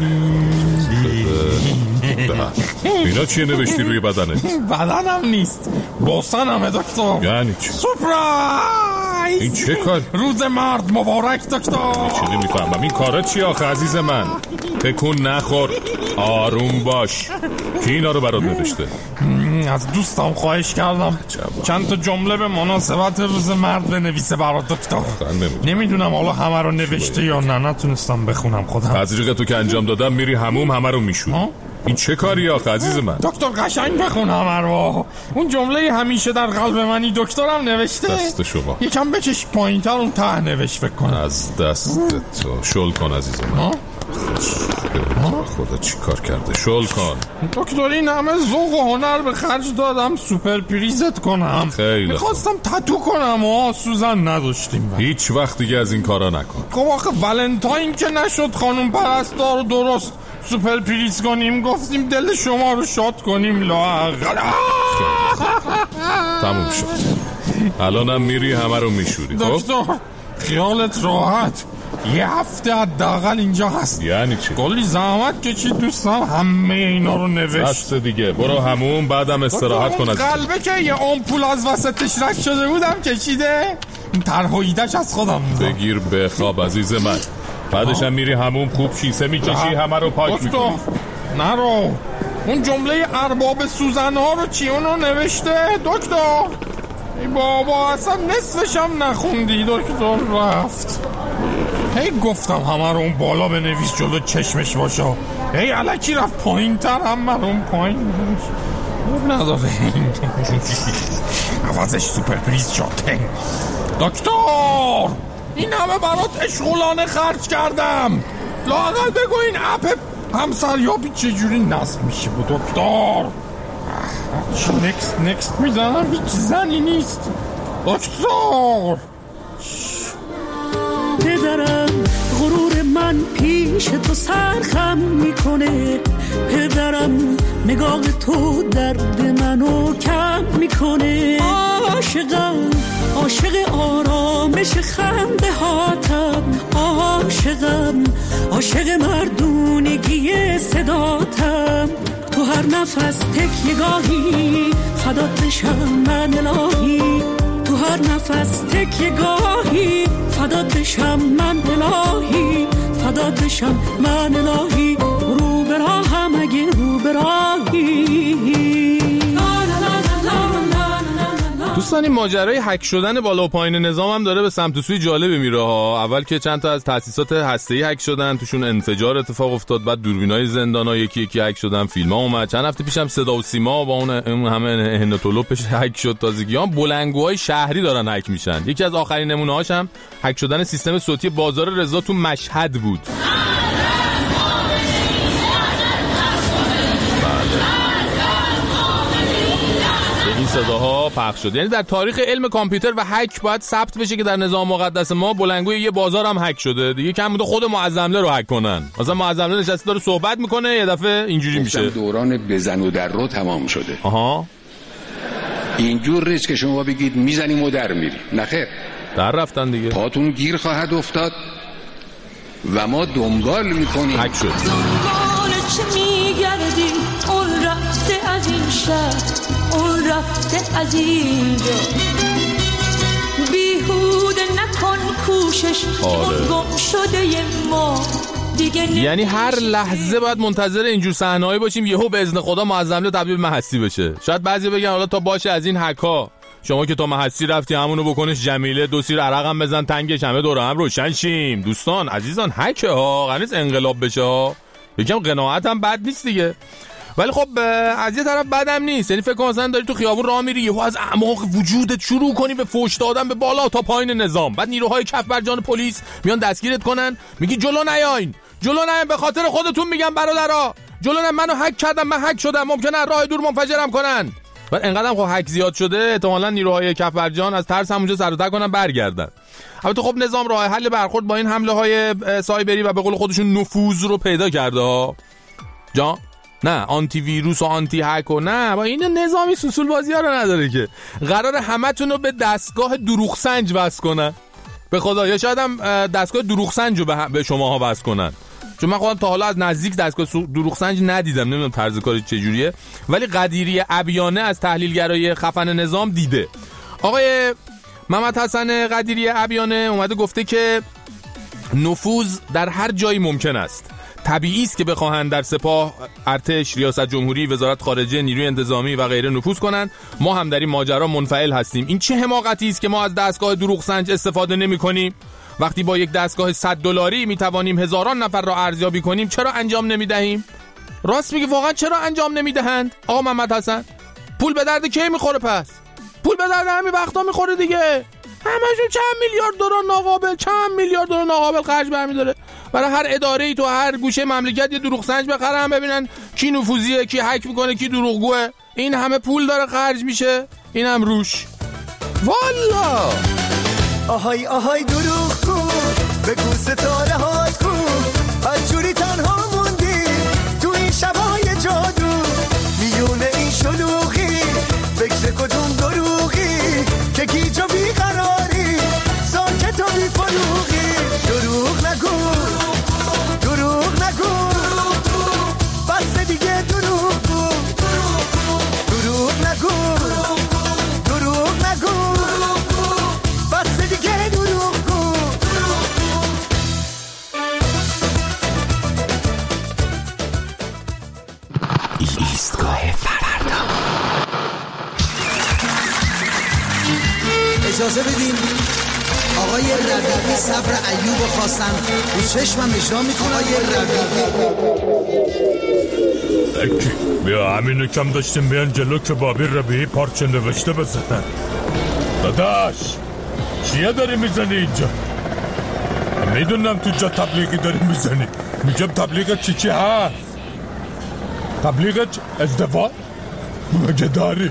اینا چیه نوشتی روی بدنت؟ بدنم نیست، باسنمه دکتر. یعنی چی؟ سورپرایز. این چه کار؟ روز مرد مبارک دکتر. چی نمیفهمم این کارا چی آخه عزیز من؟ تکون نخور، آروم باش. کی اینا رو برات نوشته؟ از دوستم خواهش کردم چند تا جمله به مناسبت روز مرد بنویسه برات دکتر. نمیدونم حالا همه رو نوشته یا نه، نتونستم بخونم خودم. تزریق تو که انجام دادم میری هموم همه رو میشونی. این چه کاری آخه عزیز من؟ دکتر قشنگ بخون همه رو. اون جمله همیشه در قلب منی دکترم نوشته. دست شما یکم بکش پایین‌تر اون ته نوشت فکر کنم. از دست تو شل کن عزیز من. خدا چی کار کرده؟ شل کن دکتر. این همه ذوق و هنر به خرج دادم سوپر پریزت کنم. خیلی میخواستم تتو کنم و سوزن نداشتیم. هیچ وقت دیگه از این کارا نکن. خب آخه ولنتاین که نشد خانم پرستار رو درست سوپر پریز کنیم، گفتیم دل شما رو شاد کنیم. لااقل تموم شد. الانم میری همه رو میشوری. دکتر خیالت راحت، یه هفته حداقل اینجا هست. یعنی چی؟ کلی زحمت کشید دوستم، همه اینا رو نوشت. دست دیگه برو همون، بعدم استراحت کن. از قلبه که یه آمپول از وسطش رد شده بودم کشیده، این طرح‌ایده‌اش از خودم بگیر بخواب عزیز من. بعدش هم میری همون خوب شیسه میکشی همه رو پاک میکنی. نرو اون جمله ارباب سوزن ها رو چی اونو نوشته دکتر؟ ای بابا اصلا نصفش هم نخوندی دکتر. رفت. هی گفتم همه رو اون بالا بنویس جلو چشمش باشه، هی الکی رفت پایین تر همه رو اون پایین نداره. عوضش سوپر پریز شد. دکتر این همه برات اشغولانه خرج کردم، لااقل بگو این اپ همسریابی چجوری نصب میشه با دکتر. نکست میزنم، هیچ زنی نیست دکتر. پدرم غرور من پیش تو سرخم میکنه، پدرم نگاه تو درد منو کم میکنه. عاشقم عاشق آرامش خنده هاتم، عاشق مردونگی صداتم. تو هر نفس تکیه‌گاهی فدات بشم من الهی، تو هر نفس تکیه‌گاهی فدات بشم من الهی، فدات بشم من الهی. رو به راهم اگه رو به راهی. دوستان این ماجرای هک شدن بالا و پایین نظام هم داره به سمت و سوی جالبی میره ها. اول که چند تا از تأسیسات هسته‌ای هک شدن، توشون انفجار اتفاق افتاد، بعد دوربینای زندانا یکی هک شدن، فیلم‌ها اومد. چند هفته پیشم صدا و سیما با اون همه هنتولوپش هک شد. تازگیام بلندگوهای شهری دارن هک میشن. یکی از آخرین نمونه‌هاش هم هک شدن سیستم صوتی بازار رضا تو مشهد بود. این صداها پخش شد. یعنی در تاریخ علم کامپیوتر و هک باید ثبت بشه که در نظام مقدس ما بلندگوی یه بازار هم هک شده. دیگه کم بوده خود معظمله رو هک کنن. مثلا معظمله نشسته داره صحبت میکنه، یه دفعه اینجوری میشه. دوران بزن و در رو تمام شده. آها. اینجور نیست که شما بگید میزنیم و در میری. نخیر. در رفتن دیگه. پاتون گیر خواهد افتاد و ما دنبال میکنیم. هک شد. دنبال چه میگردی؟ اون رفته از این شهر، اون رفته از اینجا. بیهوده نکن کوشش، اون گم شده ما دیگه. یعنی هر لحظه باید منتظر اینجور صحنه‌ای باشیم یهو به اذن خدا معظمله تبدیل به محسی بشه. شاید بعضی بگن حالا تا باشه از این هکا، شما که تا محسی رفتی همونو بکنش جمیله، دو سیر عرقم بزن تنگش، همه دور هم روشن شیم. دوستان عزیزان هکه ها، قرار نیست انقلاب بشه ها. یکم قناعت هم بد نیست دیگه. ولی خب از یه طرف بدم نیست. یعنی فکر کن مثلا داری تو خیابون راه میری، یهو از اعماق وجودت شروع کنی به فحش دادن به بالا تا پایین نظام، بعد نیروهای کف بر جان پلیس میان دستگیرت کنن، میگی جلو نیاین، جلو نیاین، به خاطر خودتون میگم برادرها، جلو نیاین، منو هک کردم، من هک شدم، ممکنه راه دور منفجرم کنن. بعد انقدرم خب هک زیاد شده احتمالاً نیروهای کف بر جان از ترس همونجا سر و ته کنن برگردن. البته خب نظام راه حل برخورد با این حمله های سایبری و به قول خودشون نفوذ رو پیدا کرده ها. جا نه آنتی ویروس و آنتی هک و نه، با این نظامی سوسول بازی ها رو نداره که قرار همتون رو به دستگاه دروغ سنج وصل کنن. به خدا، یا شاید هم دستگاه دروغ سنج رو به شماها وصل کنن، چون من خودم تا حالا از نزدیک دستگاه دروغ سنج ندیدم، نمیدونم طرز کاری چجوریه، ولی قدیری ابیانه از تحلیلگرای خفن نظام دیده. آقای محمد حسن قدیری ابیانه اومده گفته که نفوذ در هر جایی ممکن است. طبیعی است که بخواهند در سپاه، ارتش، ریاست جمهوری، وزارت خارجه، نیروی انتظامی و غیره نفوذ کنند. ما هم در این ماجرا منفعل هستیم. این چه حماقتی است که ما از دستگاه دروغ سنج استفاده نمی‌کنیم؟ وقتی با یک دستگاه $100 میتوانیم هزاران نفر را ارزیابی کنیم، چرا انجام نمیدهیم؟ راست میگه، واقعا چرا انجام نمیدهند؟ آقا محمد حسن، پول به درد کی میخوره؟ پس پول به درد همین وقتا میخوره دیگه. همشون چند میلیارد دلار ناقابل خرج برمی‌داره برای هر اداره‌ای تو هر گوشه مملکت یه دروغ سنج بخرن ببینن کی نفوذیه، کی هک میکنه، کی دروغگوه. این همه پول داره خرج میشه، این هم روش. والا آهای آهای دروغگو، بگو ستاره هات کو، هر جوری تنها موندی تو این شبای جادو، میونه این شلوغی، فکر کدوم دروغی که گیج و بیقراری، ساکت و بیفروغی. دروغ نگو، دروغ نگو، بس دیگه دروغ گو، دروغ نگو، دروغ نگو، بس دیگه دروغ گو. ایستگاه فردا. اجازه بدین آقای ربیعی صبر ایوب خواستن رو چشمم اجرا میکنه. آقای ربیعی بیا همینو کم داشتیم بیان جلو که بابی ربیعی پارچه نوشته بزنن. داداش چیه داری میزنی اینجا؟ میدونم تو جا تبلیغی داری میزنی. میگم تبلیغت چی هست؟ تبلیغت ازدواج مگه داری؟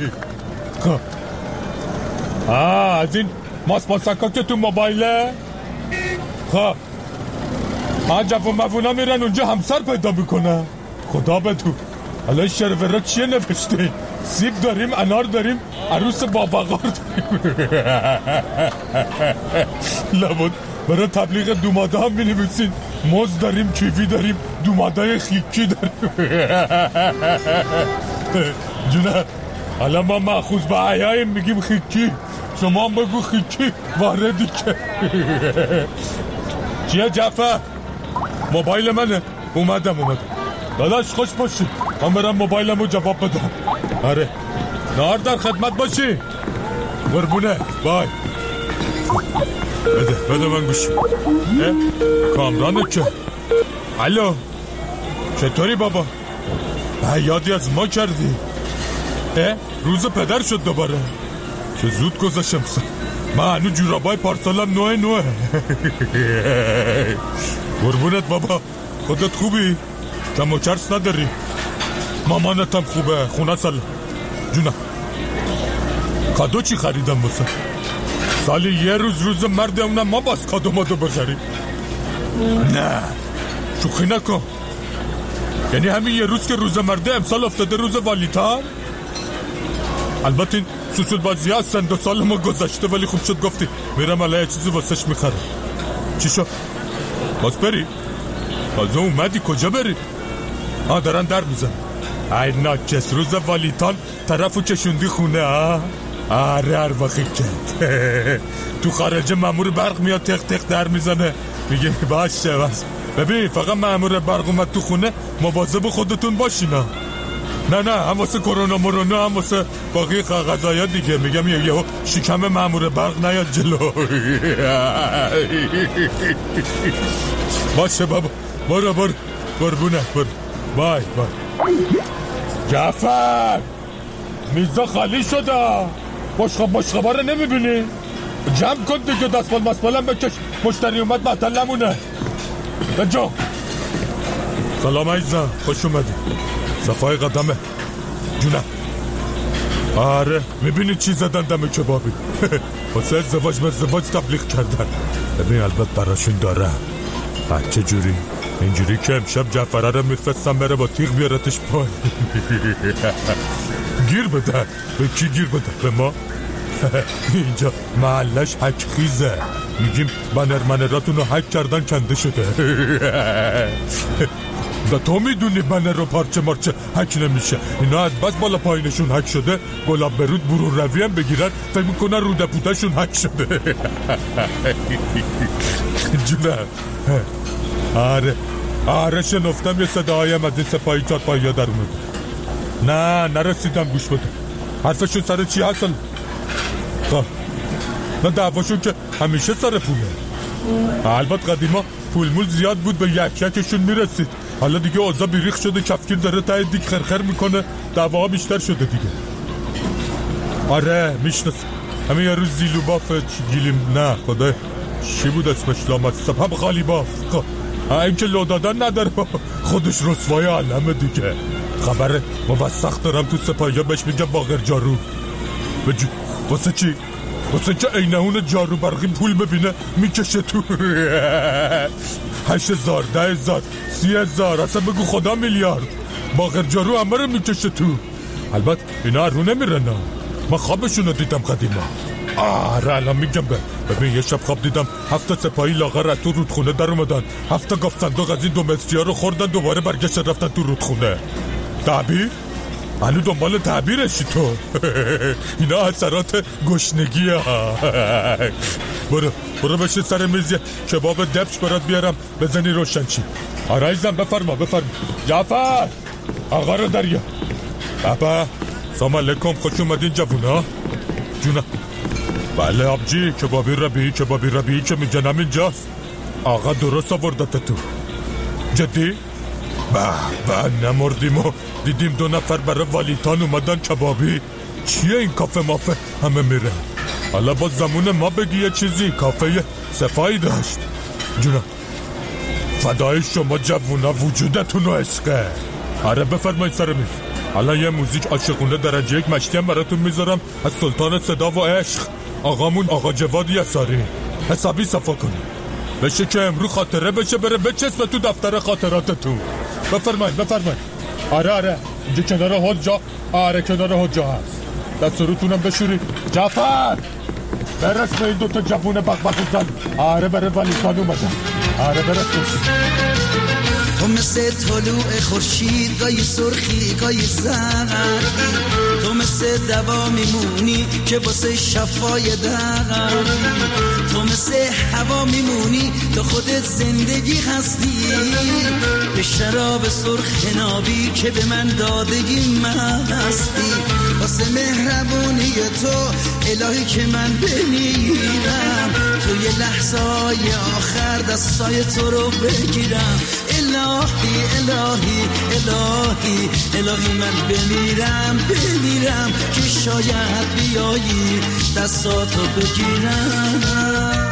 از این ماسکا که تو موبایله. خب من جوونا میرن اونجا همسر پیدا میکنن. خدا بدون الان شرورا چیه نوشته؟ سیب داریم، انار داریم، عروس باباغار داریم. لابد برای تبلیغ دوماده هم می‌نویسین موز داریم، کیوی داریم، دومادای خیکی داریم. جونه الان ما مأخوذ به عیایم میگیم خیکی، شما هم بگو خیکی واردی که. چیه جعفر؟ موبایل منه. اومدم داداش خوش باشی. من برم موبایلمو جواب بدم. آره نهار در خدمت باشی. قربونه بای. بده من گوشی. کامرانه که الو چطوری بابا؟ یادی از ما کردی؟ روز پدر شد دوباره. چه زود گذاشتم سن. من هنو جورابای پارسالم نوه. قربونت بابا. خودت خوبی؟ کم و چرس نداری؟ مامانتم خوبه؟ خونه سلام. جونم کادو چی خریدم بسه؟ سالی یه روز مرد اونم ما باز کادو مادو بخریم؟ نه شوخی نکن. یعنی همین یه روز که روز مرده امسال افتاده روز والیتان؟ البته این سوسول بازی هستن 2 سال ما گذشته، ولی خوب شد گفتی میرم علیه چیزی واسش میخرم. چی شد؟ باز بری؟ تازه اومدی کجا بری؟ دارن در میزن. ای ناکس روز والیتان طرفو چشوندی خونه ها؟ آره ارواخی کرد. تو خارج مامور برق میاد تق در میزنه میگه باشه بس. ببین فقط مامور برق اومد تو خونه مواظب خودتون باشینا. نه هم واسه کرونا مرونا هم واسه باقی غذایا دیگه. میگم یه شکم مامور برق نیاد جلو. باشه بابا برو قربونه برو. بای جعفر میزا خالی شده. بشقابا رو نمیبینی؟ جمع کن دیگه. دستمال مسمالم بکش. مشتری اومد معطل نمونه. بجا سلام عزیزم خوش اومدی. صفای قدمه جونم. آره میبینی چی زدن دم کبابی. واسه ازدواج تبلیغ کردن. ببین البته براشون داره. چه جوری؟ اینجوری که امشب جعفره رو میفرستم بره با تیغ بیارتش پای. گیر بده. به کی گیر بده؟ به ما؟ اینجا محلش حک خیزه. میگیم بنراتون رو حک کردن کنده شده. دا تو میدونی بنر رو پارچه حک نمیشه. اینا از بس بالا پایینشون حک شده گلاب برود برون روی هم بگیرن فکر میکنن روده پوتشون حک شده. جونم آره شنفتم یه صداهایم از این سپاهی 4 پایی در اومد. نه نرسیدم گوش بده. حرفشون سر چی هست؟ نه دعواشون که همیشه سر پوله. البته قدیما پول زیاد بود به یکشون میرسید. حالا دیگه اوضاع بیریخ شده. کفگیر داره ته دیگ خرخر میکنه. دعواها بیشتر شده دیگه. آره میشناسم. همین یه روز زیلو باف گیلیم نه خدا چی بود اسمش لامصب هم خالی باف. این که لو دادن نداره خودش رسوای عالمه دیگه. خبر موثق دارم تو سپاهیا بهش میگم باقر جارو. واسه چی؟ واسه که اینهون جارو برقی پول ببینه میکشه تو. 8,000 10,000 30,000 اصلا بگو خدا میلیارد. باقر جارو همه رو میکشه تو. البته اینا رو نمیرن. من خوابشون رو دیدم قدیما. آره الان میگم ببین یه شب خواب دیدم 7 سپاهی لاغر از تو رودخونه در اومدن. 7 گاف صندوق از این دومستیا رو خوردن دوباره برگشتن رفتن تو رودخونه. تعبیر؟ هنو دنبال تعبیرشی تو. اینا اثرات گشنگی ها. برو بشه سر میز کباب دبش برات بیارم بزنی روشن چی. آره عزیزم بفرما جعفر آقا رو دریا. بابا سلام علیکم خوش اومدین جوونا. جونم بله آبجی کبابی ربیعی که میگنم اینجاست. آقا درست آوردت تو. جدی؟ با نمردیم و دیدیم 2 نفر برای والیتان اومدن کبابی. چیه این کافه مافه همه میره؟ حالا با زمون ما بگی یه چیزی. کافه صفایی داشت. جونم فدای شما جوونا وجودتون و عشقه. آره بفرمایید سر میز. الان یه موزیک عاشقونه درجه 1 مشتی هم براتون میذارم از سلطان صدا و عشق آقامون آقا جواد یساری. حسابی صفا کنید بشه که امرو خاطره بشه بره بچسبه تو دفتر خاطراتتون. بفرمایید. آره اینجا کنار حجا. آره کنار حجا هست. دست روتونم بشورید. جعفر برس به این دوتا جوون بخبخوزن. آره بره ولیکان اومدن. آره برس تو مثل طلوع خورشید گاهی سرخی گاهی زردی، تو مثل دوا میمونی که واسه شفای دردی، تو مثل هوا میمونی تو خودت زندگی هستی، به شراب سرخ نابی که به من دادگی من هستی، واسه مهربونی تو الهی که من بمیرم، توی لحظه های آخر دستای تو رو بگیرم، الهی الهی الهی الهی من بمیرم که شاید بیایی دستاتو بگیرم.